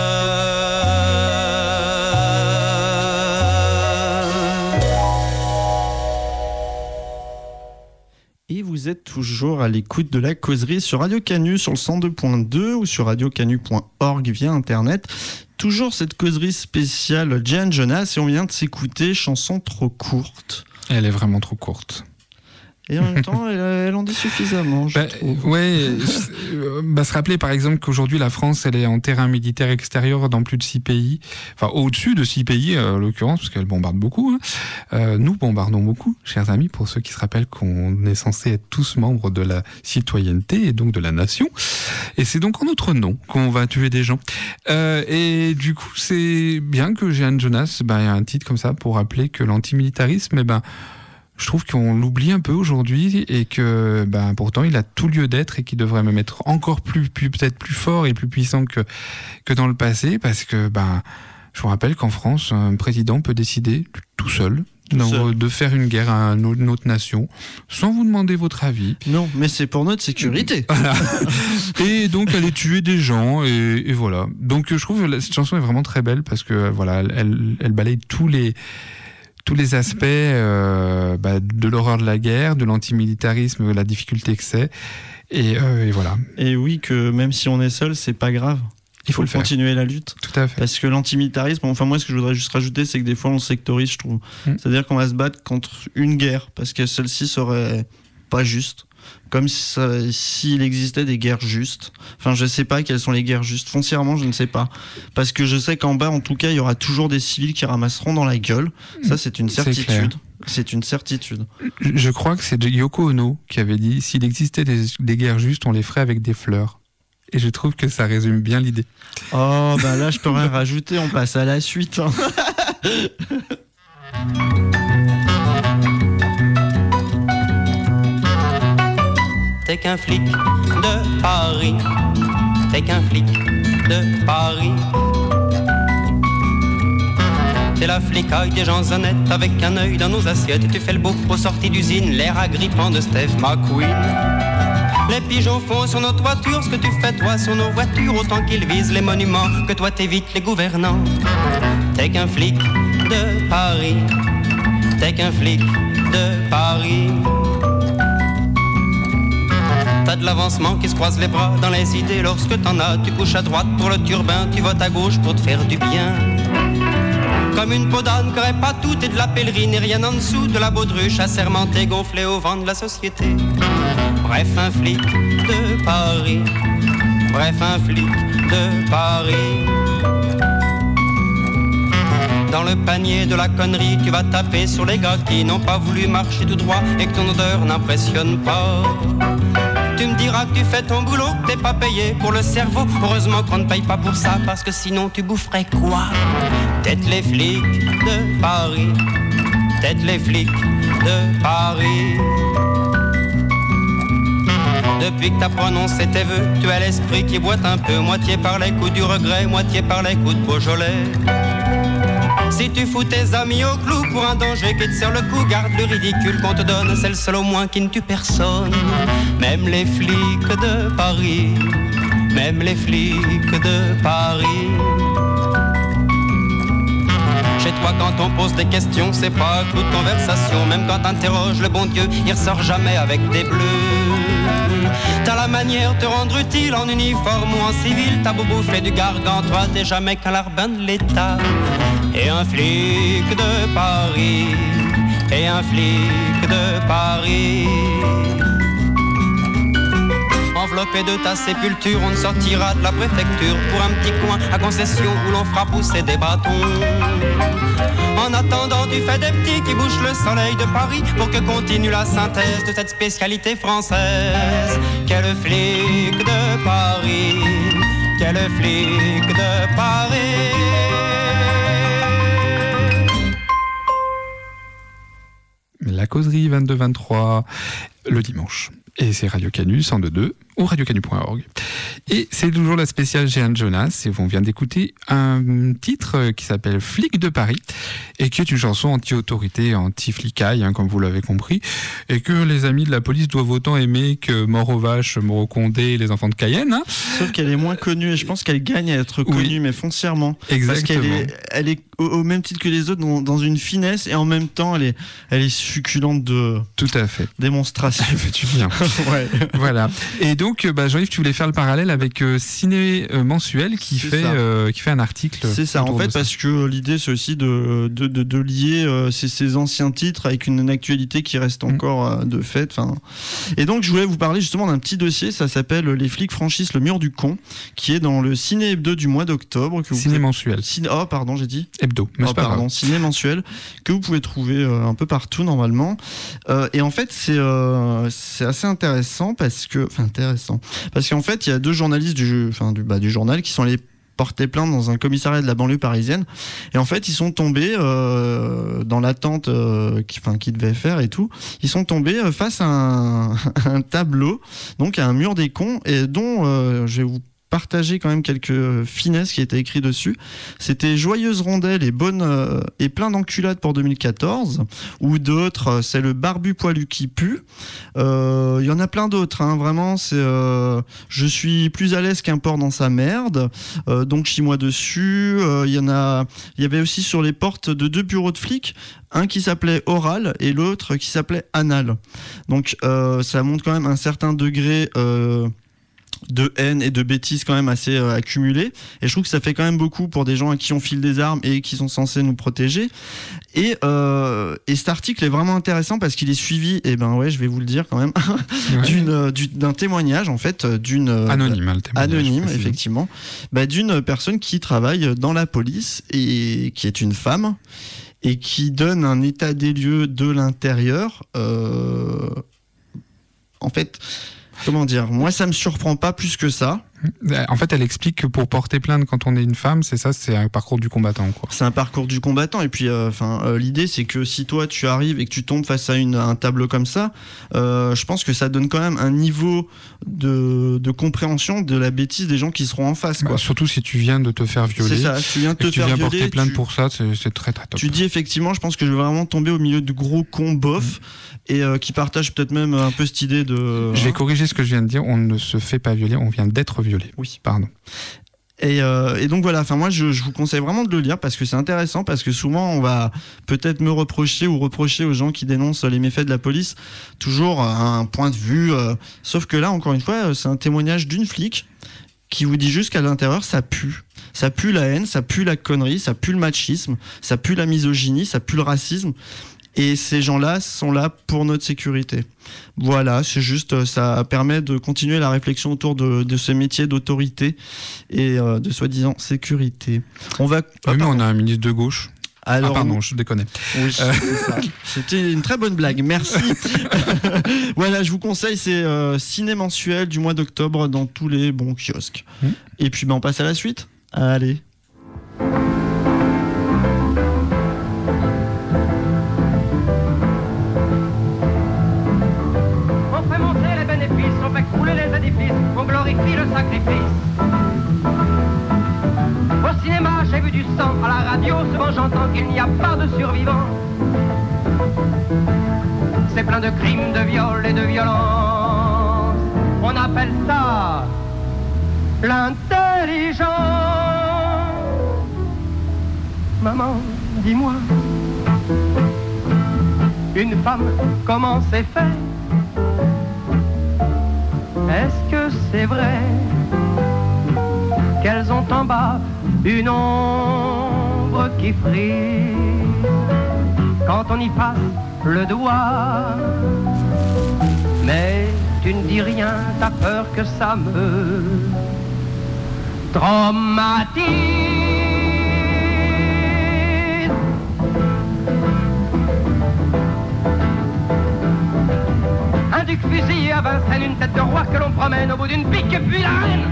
Et vous êtes toujours à l'écoute de la causerie sur Radio Canu sur le cent deux point deux ou sur radio canu point org via internet. Toujours cette causerie spéciale Jehan Jonas, et on vient de s'écouter chanson trop courte. Elle est vraiment trop courte. Et en même temps, elle, elle en dit suffisamment, je Bah, trouve. ouais, euh, bah, se rappeler par exemple qu'aujourd'hui la France elle est en terrain militaire extérieur dans plus de six pays, enfin au-dessus de six pays euh, en l'occurrence, parce qu'elle bombarde beaucoup. Hein. Euh, nous bombardons beaucoup, chers amis, pour ceux qui se rappellent qu'on est censé être tous membres de la citoyenneté et donc de la nation. Et c'est donc en notre nom qu'on va tuer des gens. Euh, et du coup, c'est bien que Jehan Jonas, bah, il y a un titre comme ça pour rappeler que l'antimilitarisme, eh ben, je trouve qu'on l'oublie un peu aujourd'hui et que ben, pourtant il a tout lieu d'être et qu'il devrait même être encore plus, plus peut-être plus fort et plus puissant que, que dans le passé, parce que ben, je vous rappelle qu'en France, un président peut décider tout seul, Tout donc, seul. de faire une guerre à un autre- une autre nation sans vous demander votre avis. Non, mais c'est pour notre sécurité. Voilà. Et donc aller tuer des gens et, et voilà. Donc je trouve que cette chanson est vraiment très belle parce que voilà, elle, elle balaye tous les tous les aspects euh, bah, de l'horreur de la guerre, de l'antimilitarisme, de la difficulté que c'est. Et, euh, et voilà, Et oui, que même si on est seul, c'est pas grave. il faut le faire. continuer la lutte. Tout à fait. Parce que l'antimilitarisme, enfin moi ce que je voudrais juste rajouter, c'est que des fois on sectorise, je trouve. Mm. C'est-à-dire qu'on va se battre contre une guerre, parce que celle-ci serait pas juste. comme si ça, s'il existait des guerres justes. Enfin, je sais pas quelles sont les guerres justes. Foncièrement, je ne sais pas. Parce que je sais qu'en bas, en tout cas, il y aura toujours des civils qui ramasseront dans la gueule. Ça, c'est une certitude. C'est, c'est une certitude. Je crois que c'est Yoko Ono qui avait dit « S'il existait des, des guerres justes, on les ferait avec des fleurs ». Et je trouve que ça résume bien l'idée. Oh, bah là, je peux rien rajouter. On passe à la suite. Hein. T'es qu'un flic de Paris, t'es qu'un flic de Paris. T'es la flicaille des gens honnêtes avec un œil dans nos assiettes. Tu fais le beau aux sorties d'usine, l'air agrippant de Steph McQueen. Les pigeons font sur nos toitures ce que tu fais toi sur nos voitures, autant qu'ils visent les monuments que toi t'évites les gouvernants. T'es qu'un flic de Paris, t'es qu'un flic de Paris. T'as de l'avancement qui se croise les bras dans les idées. Lorsque t'en as, tu couches à droite pour le turbin, tu votes à gauche pour te faire du bien. Comme une peau d'âne qui aurait pas tout et de la pèlerine et rien en dessous de la baudruche assermentée gonflée au vent de la société. Bref, un flic de Paris, bref, un flic de Paris. Dans le panier de la connerie, tu vas taper sur les gars qui n'ont pas voulu marcher tout droit et que ton odeur n'impressionne pas. Tu me diras que tu fais ton boulot, que t'es pas payé pour le cerveau. Heureusement qu'on ne paye pas pour ça, parce que sinon tu boufferais quoi? Peut-être les flics de Paris, peut-être les flics de Paris. Depuis que t'as prononcé tes vœux, tu as l'esprit qui boite un peu, moitié par les coups du regret, moitié par les coups de Beaujolais. Si tu fous tes amis au clou pour un danger qui te serre le cou, garde le ridicule qu'on te donne, c'est le seul au moins qui ne tue personne. Même les flics de Paris, même les flics de Paris. Chez toi quand on pose des questions, c'est pas un coup de conversation. Même quand t'interroges le bon Dieu, il ressort jamais avec des bleus. T'as la manière de te rendre utile en uniforme ou en civil. T'as beau bouffer du gargantua, t'es jamais qu'un larbin de l'État. Et un flic de Paris, et un flic de Paris. Enveloppé de ta sépulture, on sortira de la préfecture pour un petit coin à concession où l'on fera pousser des bâtons. En attendant, tu fais des petits qui bouchent le soleil de Paris pour que continue la synthèse de cette spécialité française. Quel flic de Paris, quel flic de Paris. La causerie vingt-deux vingt-trois, le dimanche. Et c'est Radio Canu cent deux point deux ou radio canu point org. Et c'est toujours la spéciale Jeanne Jonas, et on vient d'écouter un titre qui s'appelle Flic de Paris, et qui est une chanson anti-autorité, anti-flicaille, hein, comme vous l'avez compris, et que les amis de la police doivent autant aimer que Mort aux vaches, Mort au Condé et les enfants de Cayenne. Hein. Sauf qu'elle est moins connue, et je pense qu'elle gagne à être connue, oui. Mais foncièrement. Exactement. Parce qu'elle est, elle est au, au même titre que les autres, dans, dans une finesse, et en même temps, elle est, elle est succulente de... Tout à fait. Démonstration. Tu viens. Ouais. Voilà. Et donc, bah, Jean-Yves, tu voulais faire le parallèle avec euh, Ciné euh, Mensuel qui fait, euh, qui fait un article. C'est ça, en fait, parce que l'idée, c'est aussi de, de, de, de lier euh, ces, ces anciens titres avec une, une actualité qui reste encore euh, de fait. Et donc, je voulais vous parler justement d'un petit dossier, ça s'appelle Les flics franchissent le mur du con, qui est dans le Ciné Hebdo du mois d'octobre. Que vous Ciné pouvez... Mensuel. Ciné... Oh, pardon, j'ai dit Hebdo, mais oh, c'est pas pardon, grave. Ciné Mensuel, que vous pouvez trouver euh, un peu partout normalement. Euh, et en fait, c'est, euh, c'est assez intéressant parce que. Enfin, intéressant. Parce qu'en fait, il y a deux journalistes du, enfin, du, bah, du journal qui sont allés porter plainte dans un commissariat de la banlieue parisienne. Et en fait, ils sont tombés euh, dans l'attente euh, qu'ils enfin, qu'ils devaient faire et tout. Ils sont tombés euh, face à un, un tableau, donc à un mur des cons, et dont euh, je vais vous partager quand même quelques finesses qui étaient écrites dessus. C'était Joyeuse rondelle et bonne euh, et plein d'enculades pour deux mille quatorze, ou d'autres, euh, c'est le barbu poilu qui pue. Il euh, y en a plein d'autres, hein, vraiment. C'est euh, je suis plus à l'aise qu'un porc dans sa merde. Euh, donc chie-moi dessus. Il euh, y en a. Il y avait aussi sur les portes de deux bureaux de flics, un qui s'appelait Oral et l'autre qui s'appelait Anal. Donc euh, ça montre quand même un certain degré. Euh, de haine et de bêtises quand même assez euh, accumulées. Et je trouve que ça fait quand même beaucoup pour des gens à qui on file des armes et qui sont censés nous protéger. Et, euh, et cet article est vraiment intéressant parce qu'il est suivi, et ben ouais, je vais vous le dire quand même, Ouais. d'une, euh, du- d'un témoignage en fait, d'une euh, Anonyme, hein, le témoignage, anonyme précisons. effectivement, bah, d'une personne qui travaille dans la police et qui est une femme et qui donne un état des lieux de l'intérieur. Euh, en fait, comment dire, moi ça me surprend pas plus que ça. En fait, elle explique que pour porter plainte quand on est une femme, c'est ça, c'est un parcours du combattant, quoi. C'est un parcours du combattant et puis enfin euh, euh, l'idée c'est que si toi tu arrives et que tu tombes face à une, un tableau comme ça, euh, je pense que ça donne quand même un niveau de, de compréhension de la bêtise des gens qui seront en face, quoi. Bah, surtout si tu viens de te faire violer. C'est ça, tu viens de et te que tu faire viens violer, porter plainte tu- pour ça, c'est, c'est très très top. Tu dis effectivement, je pense que je vais vraiment tomber au milieu de gros cons bof Mmh. et euh, qui partagent peut-être même un peu cette idée de. Je vais corriger ce que je viens de dire, on ne se fait pas violer, on vient d'être violé. Oui. Pardon. Et, euh, et donc voilà, enfin moi je, je vous conseille vraiment de le lire parce que c'est intéressant, parce que souvent on va peut-être me reprocher ou reprocher aux gens qui dénoncent les méfaits de la police toujours un point de vue, euh, sauf que là encore une fois c'est un témoignage d'une flic qui vous dit juste qu'à l'intérieur ça pue. Ça pue la haine, ça pue la connerie, ça pue le machisme, ça pue la misogynie, ça pue le racisme. Et ces gens-là sont là pour notre sécurité. Voilà, c'est juste, ça permet de continuer la réflexion autour de, de ce métier d'autorité et euh, de soi-disant sécurité. On va. Oui, mais on a un ministre de gauche. Alors, ah pardon, je déconne. oui, Euh. c'est ça. C'était une très bonne blague, merci. Voilà, je vous conseille, c'est euh, ciné mensuel du mois d'octobre dans tous les bons kiosques. Mmh. Et puis ben, on passe à la suite. Allez. On fait monter les bénéfices, on fait couler les édifices, on glorifie le sacrifice. Au cinéma, j'ai vu du sang, à la radio, souvent j'entends qu'il n'y a pas de survivants. C'est plein de crimes, de viols et de violences. On appelle ça l'intelligence. Maman, dis-moi, une femme, comment c'est fait? Est-ce que c'est vrai qu'elles ont en bas une ombre qui frise quand on y passe le doigt? Mais tu ne dis rien, t'as peur que ça me traumatise. Un duc fusillé à Vincennes, une tête de roi que l'on promène au bout d'une pique et puis la reine.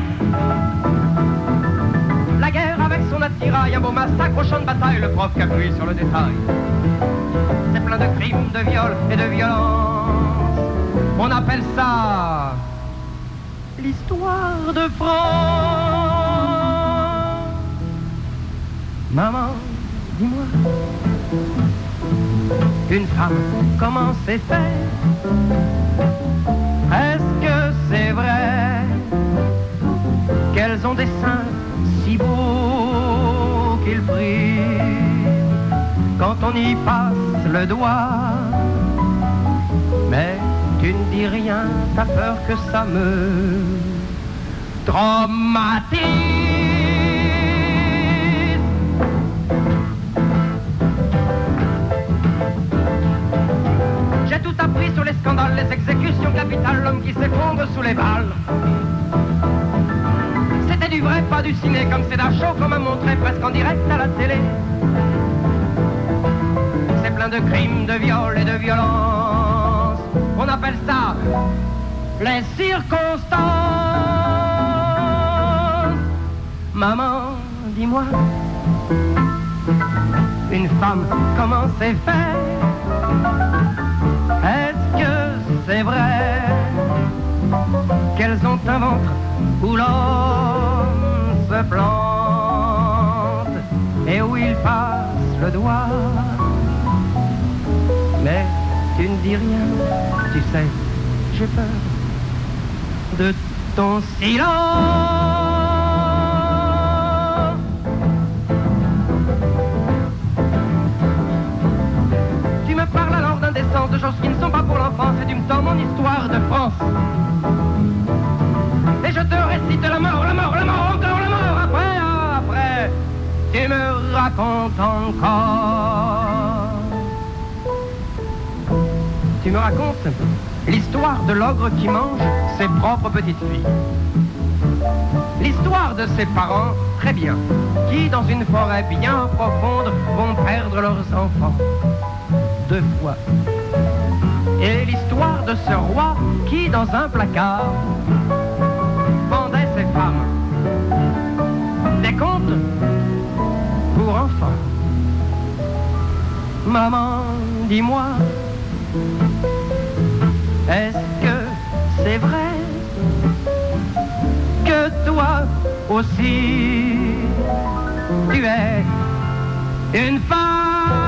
La guerre avec son attirail, un beau massacre au champ de bataille, le prof qui appuie sur le détail. C'est plein de crimes, de viols et de violences. On appelle ça l'histoire de France. Maman, dis-moi, une femme, comment c'est fait? Est-ce que c'est vrai qu'elles ont des seins si beaux qu'ils brillent quand on y passe le doigt? Mais tu ne dis rien, t'as peur que ça me traumatise. J'ai tout appris sur les scandales, les exécutions capitales, l'homme qui s'effondre sous les balles. C'était du vrai, pas du ciné, comme c'est d'un show qu'on m'a montré presque en direct à la télé. C'est plein de crimes, de viols et de violences. On appelle ça les circonstances. Maman, dis-moi, une femme, comment c'est fait? Est-ce que c'est vrai qu'elles ont un ventre où l'homme se plante et où il passe le doigt? Mais tu ne dis rien, tu sais, j'ai peur de ton silence. Tu me parles alors d'indécence, de choses qui ne sont pas pour l'enfance, et tu me tends mon histoire de France. Et je te raconte encore. Tu me racontes l'histoire de l'ogre qui mange ses propres petites filles. L'histoire de ses parents, très bien, qui dans une forêt bien profonde vont perdre leurs enfants. Deux fois. Et l'histoire de ce roi qui dans un placard vendait ses femmes. Des contes pour enfants. Maman, dis-moi, est-ce que c'est vrai que toi aussi tu es une femme?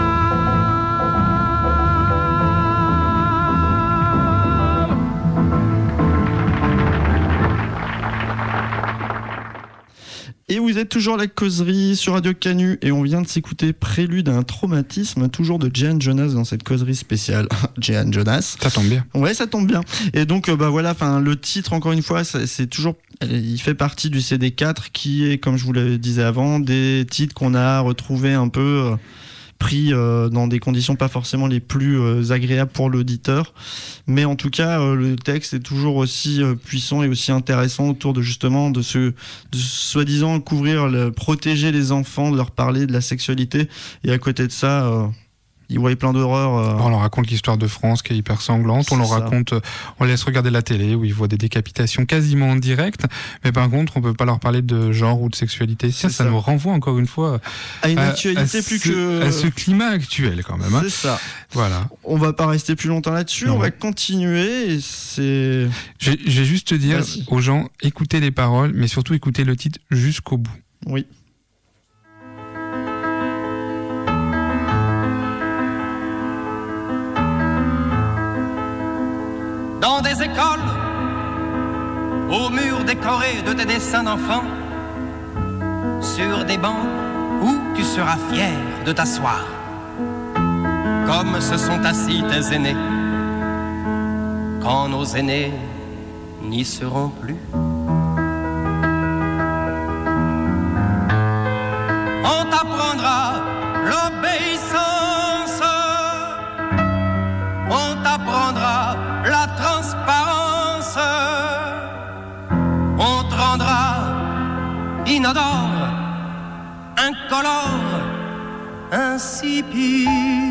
Et vous êtes toujours à la causerie sur Radio Canu et on vient de s'écouter Prélude à un traumatisme, toujours de Jehan Jonas dans cette causerie spéciale. Jehan Jonas. Ça tombe bien. Ouais, ça tombe bien. Et donc, bah voilà, enfin, le titre, encore une fois, c'est toujours, il fait partie du C D quatre qui est, comme je vous le disais avant, des titres qu'on a retrouvés un peu euh, pris euh, dans des conditions pas forcément les plus euh, agréables pour l'auditeur. Mais en tout cas, euh, le texte est toujours aussi euh, puissant et aussi intéressant autour de justement de ce, de, soi-disant couvrir, le, protéger les enfants, de leur parler de la sexualité. Et à côté de ça, euh, ils voient plein d'horreurs. Euh... On leur raconte l'histoire de France qui est hyper sanglante. C'est on leur ça. raconte, on les laisse regarder la télé où ils voient des décapitations quasiment en direct. Mais par contre, on peut pas leur parler de genre ou de sexualité. Ça, ça, ça. nous renvoie encore une fois à une à, actualité à plus ce, que à ce climat actuel quand même. Hein. C'est ça. Voilà. On va pas rester plus longtemps là-dessus. Non. On va continuer. Et c'est. Je je vais juste te dire Vas-y. aux gens, écoutez les paroles, mais surtout écoutez le titre jusqu'au bout. Oui. Dans des écoles, aux murs décorés de tes dessins d'enfants, sur des bancs où tu seras fier de t'asseoir, comme se sont assis tes aînés, quand nos aînés n'y seront plus. On t'apprendra l'obéissance, on t'apprendra la transparence, on te rendra inodore, incolore, insipide,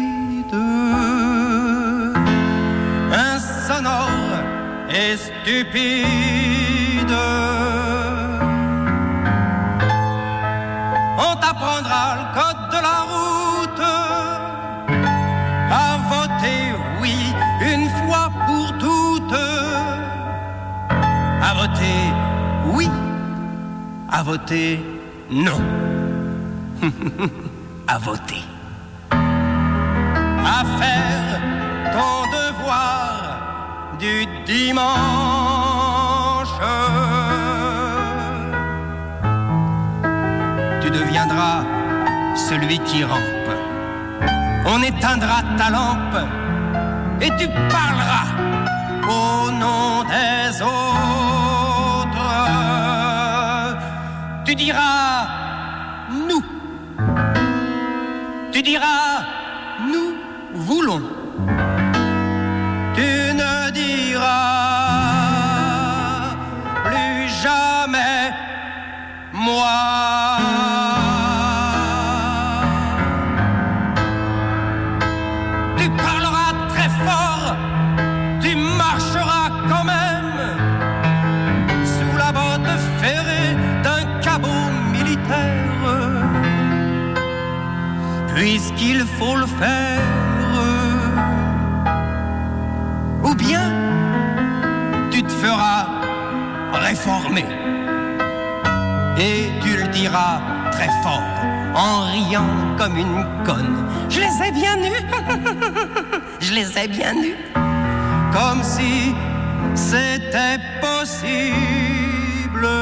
insonore et stupide. On t'apprendra le code de la route, à voter oui une fois pour toutes, à voter oui, à voter non, à voter, à faire ton devoir du dimanche. Tu deviendras celui qui rampe. On éteindra ta lampe et tu parleras au nom des autres. Tu diras nous. Tu diras nous voulons. Tu ne diras plus jamais moi. Tu parleras très fort, tu marcheras quand même sous la botte ferrée d'un cabot militaire, puisqu'il faut le faire. Ou bien tu te feras réformer et tu le diras très fort en riant comme une conne. Je les ai bien nus, je les ai bien nus, comme si c'était possible.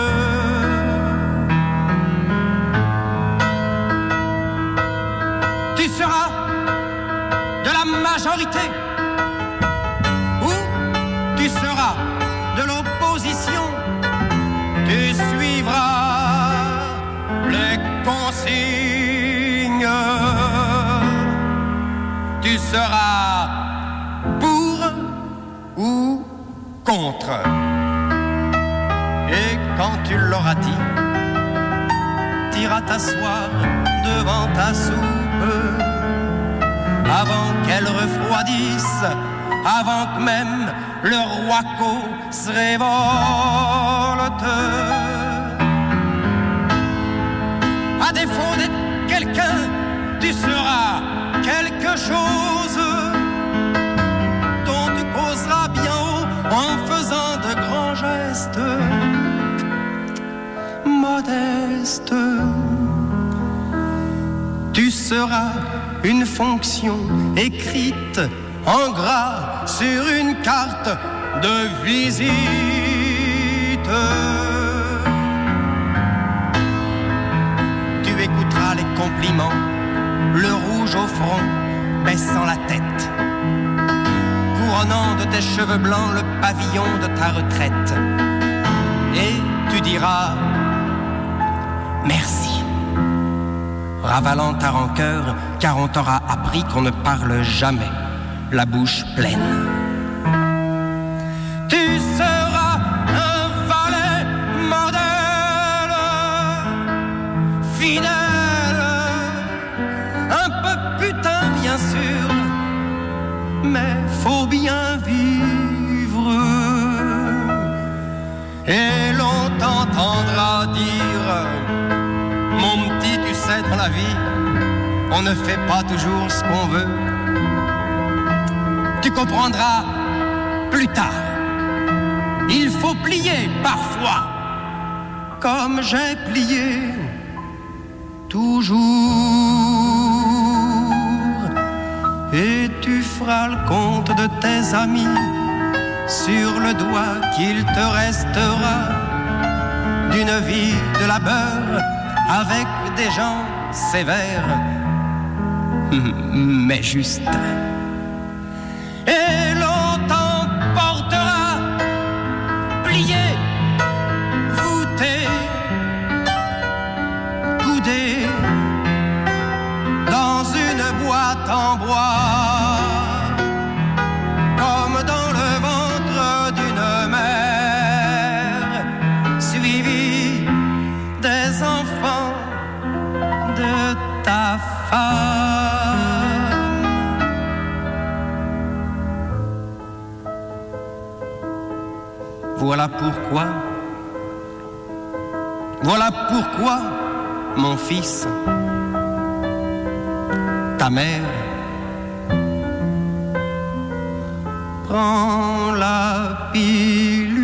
Tu seras de la majorité ou tu seras de l'opposition. Tu suivras les consignes. seras pour ou contre. Et quand tu l'auras dit, t'iras t'asseoir devant ta soupe avant qu'elle refroidisse, avant que même le roico se révolte. À défaut d'être quelqu'un, tu seras quelque chose dont tu causeras bien haut en faisant de grands gestes modestes. Tu seras une fonction écrite en gras sur une carte de visite. Tu écouteras les compliments, le rouge au front, baissant la tête, couronnant de tes cheveux blancs le pavillon de ta retraite. Et tu diras merci, ravalant ta rancœur, car on t'aura appris qu'on ne parle jamais la bouche pleine. Tu seras un valet modèle, fidèle, un peu putain bien sûr, mais faut bien vivre. Et l'on t'entendra dire, mon petit, tu sais, dans la vie, on ne fait pas toujours ce qu'on veut. Tu comprendras plus tard. Il faut plier parfois, comme j'ai plié toujours. Et tu feras le compte de tes amis sur le doigt qu'il te restera d'une vie de labeur avec des gens sévères, mais justes. Et l'on t'emportera plié, voûté, coudé dans une boîte en bois, comme dans le ventre d'une mère, suivi des enfants de ta femme. Voilà pourquoi, voilà pourquoi, mon fils, ta mère prend la pilule.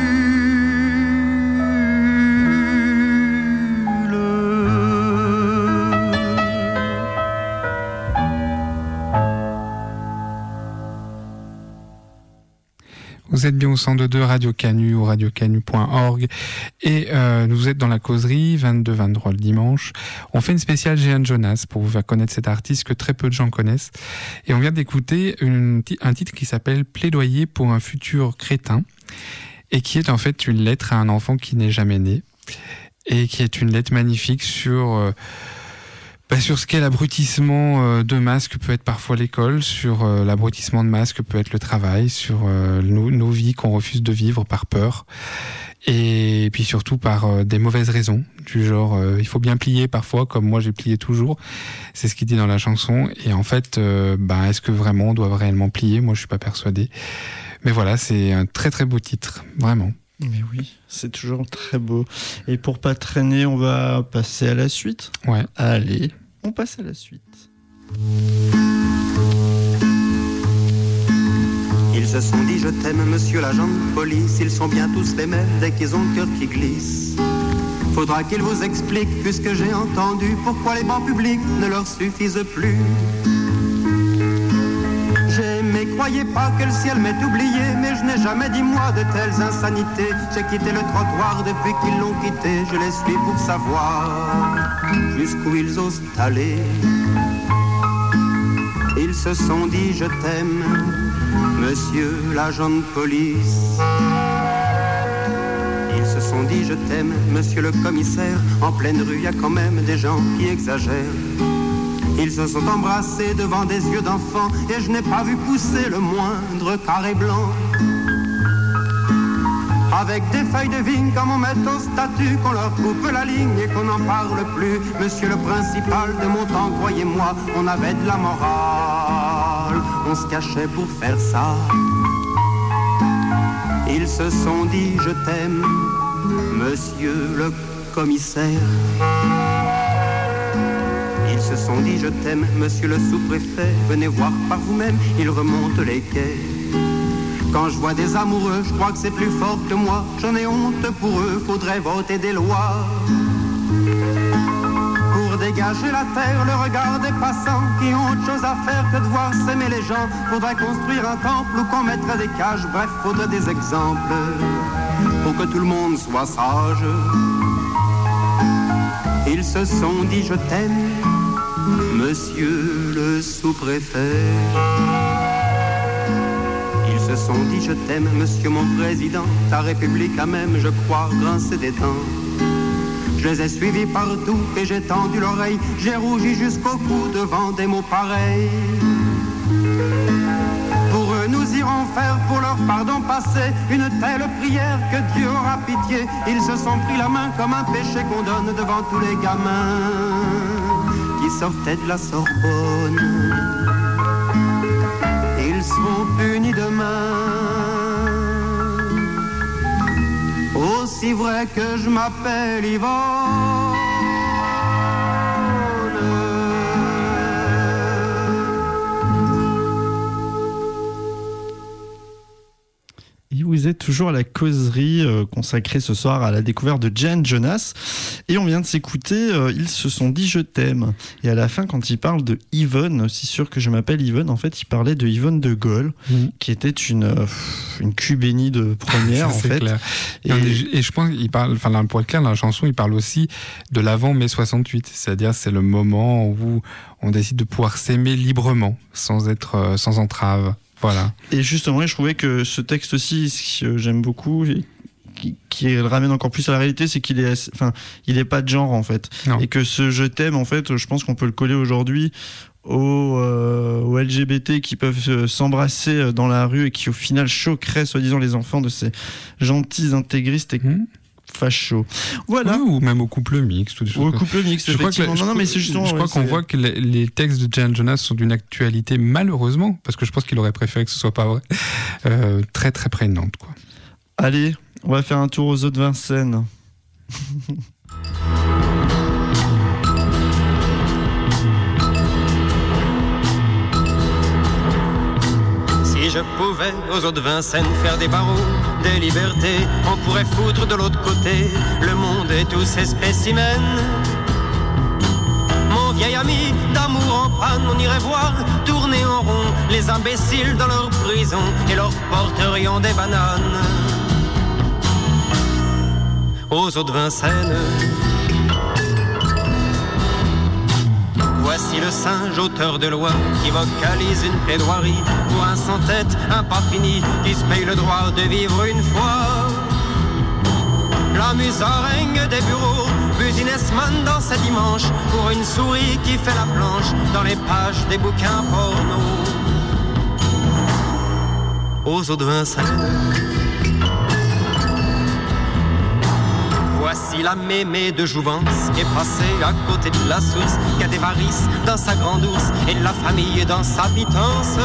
Vous êtes bien au cent deux point deux Radio Canu ou radio canu point org et euh, vous êtes dans la causerie vingt-deux vingt-trois le dimanche. On fait une spéciale Jehan Jonas pour vous faire connaître cet artiste que très peu de gens connaissent. Et on vient d'écouter une, un titre qui s'appelle Plaidoyer pour un futur crétin et qui est en fait une lettre à un enfant qui n'est jamais né et qui est une lettre magnifique sur... Euh, Bah sur ce qu'est l'abrutissement de masse que peut être parfois l'école, sur euh, l'abrutissement de masse que peut être le travail, sur euh, nos, nos vies qu'on refuse de vivre par peur, et puis surtout par euh, des mauvaises raisons, du genre euh, il faut bien plier parfois, comme moi j'ai plié toujours, c'est ce qu'il dit dans la chanson, et en fait, euh, bah, est-ce que vraiment on doit réellement plier ? Moi je suis pas persuadé. Mais voilà, c'est un très très beau titre, vraiment. Mais oui, c'est toujours très beau. Et pour pas traîner, on va passer à la suite. Ouais. Allez, on passe à la suite. Ils se sont dit je t'aime monsieur l'agent de police. Ils sont bien tous les mêmes dès qu'ils ont le cœur qui glisse. Faudra qu'ils vous expliquent, puisque j'ai entendu, pourquoi les bancs publics ne leur suffisent plus. Mais croyez pas que le ciel m'ait oublié, mais je n'ai jamais dit moi de telles insanités. J'ai quitté le trottoir depuis qu'ils l'ont quitté, je les suis pour savoir jusqu'où ils osent aller. Ils se sont dit je t'aime, monsieur l'agent de police. Ils se sont dit je t'aime, monsieur le commissaire. En pleine rue, y a quand même des gens qui exagèrent. Ils se sont embrassés devant des yeux d'enfants et je n'ai pas vu pousser le moindre carré blanc. Avec des feuilles de vigne comme on met aux statues, qu'on leur coupe la ligne et qu'on n'en parle plus. Monsieur le principal de mon temps, croyez-moi, on avait de la morale, on se cachait pour faire ça. Ils se sont dit je t'aime, monsieur le commissaire. Ils se sont dit je t'aime, monsieur le sous-préfet. Venez voir par vous-même, ils remontent les quais. Quand je vois des amoureux, je crois que c'est plus fort que moi. J'en ai honte pour eux, faudrait voter des lois pour dégager la terre, le regard des passants qui ont autre chose à faire que de voir s'aimer les gens. Faudrait construire un temple ou qu'on mettrait des cages. Bref, faudrait des exemples pour que tout le monde soit sage. Ils se sont dit je t'aime, monsieur le sous-préfet. Ils se sont dit je t'aime, monsieur mon président. Ta république a même, je crois, grincé des dents. Je les ai suivis partout et j'ai tendu l'oreille. J'ai rougi jusqu'au cou devant des mots pareils. Pour eux nous irons faire pour leur pardon passé une telle prière que Dieu aura pitié. Ils se sont pris la main comme un péché qu'on donne devant tous les gamins qui sortaient de la Sorbonne. Ils seront punis demain. Aussi vrai que je m'appelle Yvonne. Et vous êtes toujours à la causerie euh, consacrée ce soir à la découverte de Jan Jonas. Et on vient de s'écouter euh, Ils se sont dit je t'aime. Et à la fin, quand il parle de Yvonne, aussi sûr que je m'appelle Yvonne, en fait, il parlait de Yvonne de Gaulle, mmh. qui était une, euh, une cubénie de première, Ça, en fait. Clair. Et, et, et je pense qu'il parle, enfin, pour être clair, dans la chanson, il parle aussi de l'avant mai soixante-huit. C'est-à-dire, c'est le moment où on décide de pouvoir s'aimer librement, sans être, euh, sans entrave. Voilà. Et justement, je trouvais que ce texte aussi, ce que j'aime beaucoup, qui, qui le ramène encore plus à la réalité, c'est qu'il est, enfin, il est pas de genre en fait, non. Et que ce je t'aime, en fait, je pense qu'on peut le coller aujourd'hui aux, euh, aux L G B T qui peuvent s'embrasser dans la rue et qui au final choqueraient soi-disant les enfants de ces gentils intégristes et mmh. facho. Voilà. Oui, ou même au couple mixte. Ou au couple mixte, je effectivement. Crois que, non, je, non, mais c'est justement, je crois ouais, qu'on c'est... voit que les, les textes de Jan Jonas sont d'une actualité, malheureusement, parce que je pense qu'il aurait préféré que ce soit pas vrai, euh, très très prégnante, quoi. Allez, on va faire un tour aux eaux de Vincennes. Si je pouvais aux eaux de Vincennes faire des barreaux, des libertés, on pourrait foutre de l'autre côté le monde et tous ses spécimens. Mon vieil ami d'amour en panne, on irait voir tourner en rond les imbéciles dans leur prison et leur porterions des bananes. Aux eaux de Vincennes, voici le singe auteur de loi qui vocalise une plaidoirie pour un sans-tête, un pas fini qui se paye le droit de vivre une fois. La musaraigne des bureaux, businessman dans ses dimanches pour une souris qui fait la planche dans les pages des bouquins porno. Aux eaux de Vincennes, voici la mémé de Jouvence qui est passée à côté de la source, qui a des varices dans sa grande ours et de la famille dans sa pitance.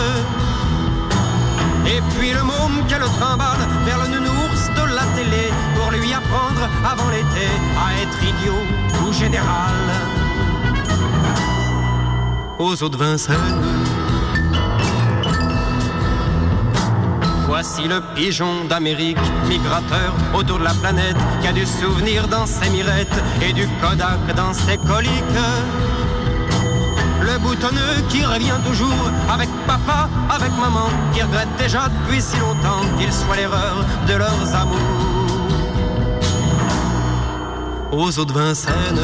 Et puis le môme qui a le trimballe vers le nounours de la télé pour lui apprendre avant l'été à être idiot ou général. Aux eaux de Vincennes, voici le pigeon d'Amérique, migrateur autour de la planète, qui a du souvenir dans ses mirettes et du Kodak dans ses coliques. Le boutonneux qui revient toujours avec papa, avec maman, qui regrette déjà depuis si longtemps qu'il soit l'erreur de leurs amours. Aux eaux de Vincennes,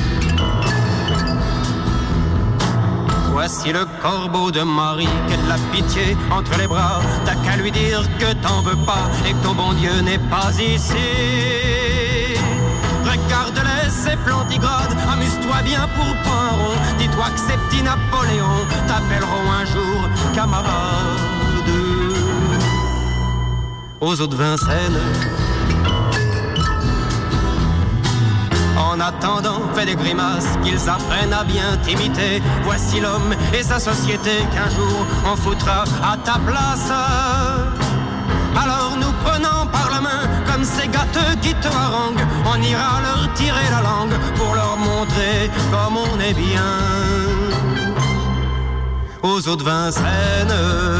voici le corbeau de Marie qui a de la pitié entre les bras. T'as qu'à lui dire que t'en veux pas et que ton bon Dieu n'est pas ici. Regarde-les, ces plantigrades, amuse-toi bien pour pas un rond. Dis-toi Soit que ces petits Napoléons t'appelleront un jour camarade. Aux eaux de Vincennes, en attendant, fais des grimaces, qu'ils apprennent à bien t'imiter. Voici l'homme et sa société qu'un jour on foutra à ta place. Alors nous prenant par la main, comme ces gâteux qui te haranguent, on ira leur tirer la langue pour leur montrer comme on est bien. Aux eaux de Vincennes,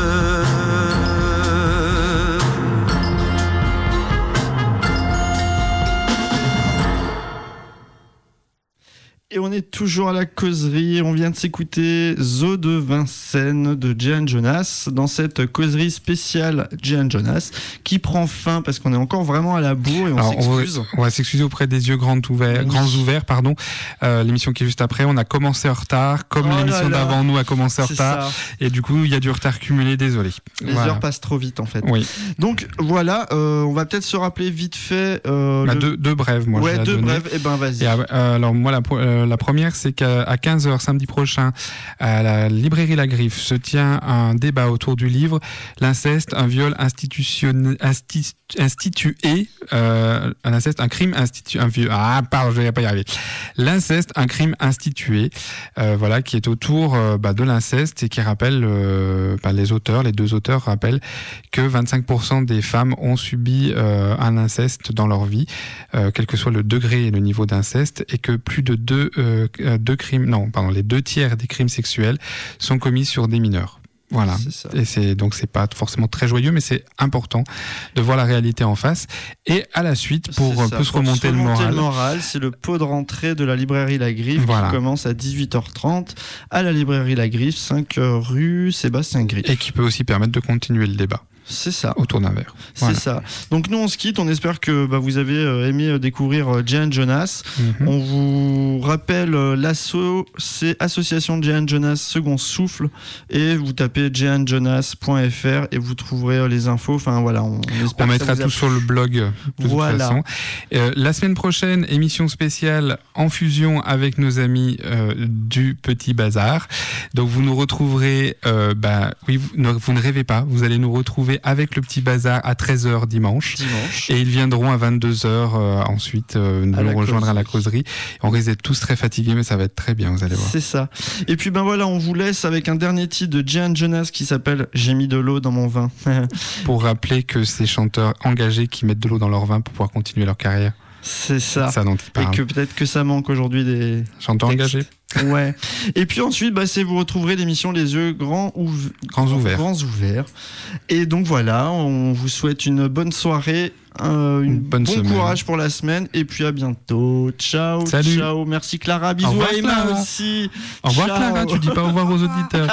et on est toujours à la causerie. On vient de s'écouter Zo de Vincennes de Jehan Jonas dans cette causerie spéciale Jehan Jonas qui prend fin parce qu'on est encore vraiment à la bourre et on Alors, s'excuse. On va, on va s'excuser auprès des yeux grands ouverts. Oui. Grands ouverts pardon. Euh, l'émission qui est juste après, on a commencé en retard, comme Oh l'émission là là. d'avant nous a commencé en C'est retard. ça. Et du coup, il y a du retard cumulé, désolé. Les Voilà. heures passent trop vite en fait. Oui. Donc voilà, euh, on va peut-être se rappeler vite fait. Euh, Bah, le... deux, deux brèves, moi. je ouais, vais la deux donner. brèves. Et ben vas-y. Et, euh, alors moi la, euh, la première c'est qu'à quinze heures samedi prochain à la librairie La Griffe se tient un débat autour du livre L'inceste, un viol institutionnel insti, institué euh, un inceste, un crime institué un viol ah pardon je vais pas y arriver l'inceste, un crime institué euh, voilà qui est autour euh, bah, de l'inceste et qui rappelle euh, bah, les auteurs les deux auteurs rappellent que vingt-cinq pour cent des femmes ont subi euh, un inceste dans leur vie euh, quel que soit le degré et le niveau d'inceste et que plus de deux, euh, deux crimes, non, pardon, les deux tiers des crimes sexuels sont commis sur des mineurs. Voilà. C'est ça. Et c'est donc c'est pas forcément très joyeux, mais c'est important de voir la réalité en face. Et à la suite, pour C'est un ça, peu se pour remonter le moral. le moral, c'est le pot de rentrée de la librairie La Griffe Voilà. qui commence à dix-huit heures trente à la librairie La Griffe, cinq rue Sébastien Gris. Et qui peut aussi permettre de continuer le débat C'est ça. autour d'un verre. C'est Voilà. ça. Donc nous on se quitte, on espère que bah, vous avez euh, aimé euh, découvrir euh, Jehan Jonas. Mhm. On vous rappelle euh, l'asso, c'est Association Jehan Jonas Second Souffle et vous tapez jehan jonas point f r et vous trouverez euh, les infos. Enfin voilà, on, on espère On que mettra ça vous a tout plu. sur le blog de Voilà. toute façon. Euh, la semaine prochaine, émission spéciale en fusion avec nos amis euh, du Petit Bazar. Donc vous nous retrouverez, euh, bah, oui, vous ne, vous ne rêvez pas, vous allez nous retrouver avec le Petit Bazar à treize heures dimanche. Dimanche. Et ils viendront à vingt-deux heures euh, ensuite euh, nous À la rejoindre à la causerie. causerie. On risque d'être tous très fatigués, mais ça va être très bien, vous allez voir. C'est ça. Et puis ben voilà, on vous laisse avec un dernier titre de Jehan Jonas qui s'appelle J'ai mis de l'eau dans mon vin. Pour rappeler que ces chanteurs engagés qui mettent de l'eau dans leur vin pour pouvoir continuer leur carrière. C'est ça. Ça dont ils Et parlent. que peut-être que ça manque aujourd'hui des Chanteurs textes. engagés. Ouais. Et puis ensuite, bah, c'est vous retrouverez l'émission Les yeux grands ou Grands ouverts. Grands ouverts. Et donc voilà, on vous souhaite une bonne soirée, euh, une Une bonne bon semaine. courage pour la semaine, et puis à bientôt. Ciao, Salut. ciao. Merci Clara, bisous revoir, à Emma Clara. aussi. Au revoir Ciao. Clara, tu dis pas au revoir aux auditeurs.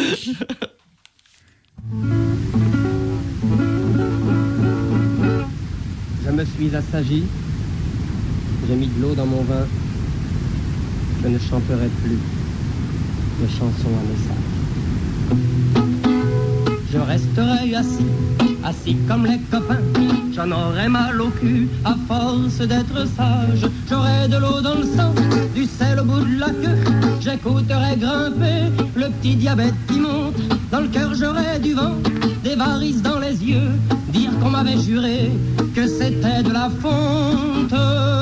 Je me suis assagi, j'ai mis de l'eau dans mon vin, je ne chanterai plus de chansons à message. Je resterai assis, assis comme les copains, j'en aurai mal au cul à force d'être sage. J'aurai de l'eau dans le sang, du sel au bout de la queue, j'écouterai grimper le petit diabète qui monte. Dans le cœur j'aurai du vent, des varices dans les yeux, dire qu'on m'avait juré que c'était de la fonte.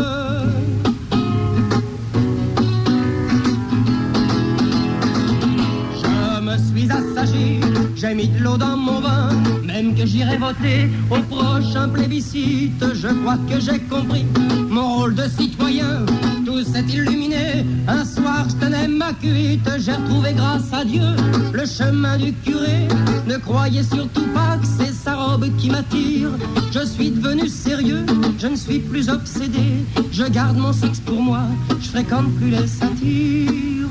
Je me suis assagi, j'ai mis de l'eau dans mon vin, même que j'irai voter au prochain plébiscite. Je crois que j'ai compris mon rôle de citoyen, tout s'est illuminé. Un soir je tenais ma cuite, j'ai retrouvé grâce à Dieu le chemin du curé. Ne croyez surtout pas que c'est sa robe qui m'attire. Je suis devenu sérieux, je ne suis plus obsédé. Je garde mon sexe pour moi, je fréquente plus les satires.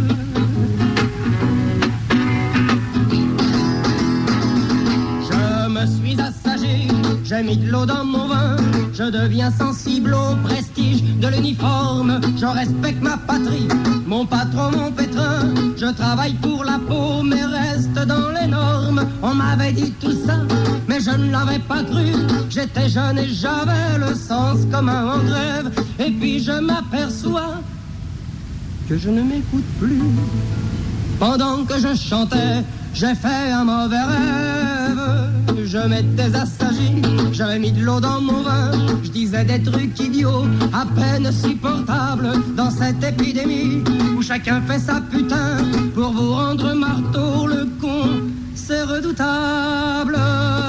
Je me suis assagi, j'ai mis de l'eau dans mon vin. Je deviens sensible au prestige de l'uniforme. Je respecte ma patrie, mon patron, mon pétrin. Je travaille pour la peau, mais reste dans les normes. On m'avait dit tout ça, mais je ne l'avais pas cru. J'étais jeune et j'avais le sens commun en grève. Et puis je m'aperçois que je ne m'écoute plus. Pendant que je chantais, j'ai fait un mauvais rêve. Je m'étais assagi, j'avais mis de l'eau dans mon vin. Je disais des trucs idiots, à peine supportables dans cette épidémie où chacun fait sa putain pour vous rendre marteau. Le con, c'est redoutable.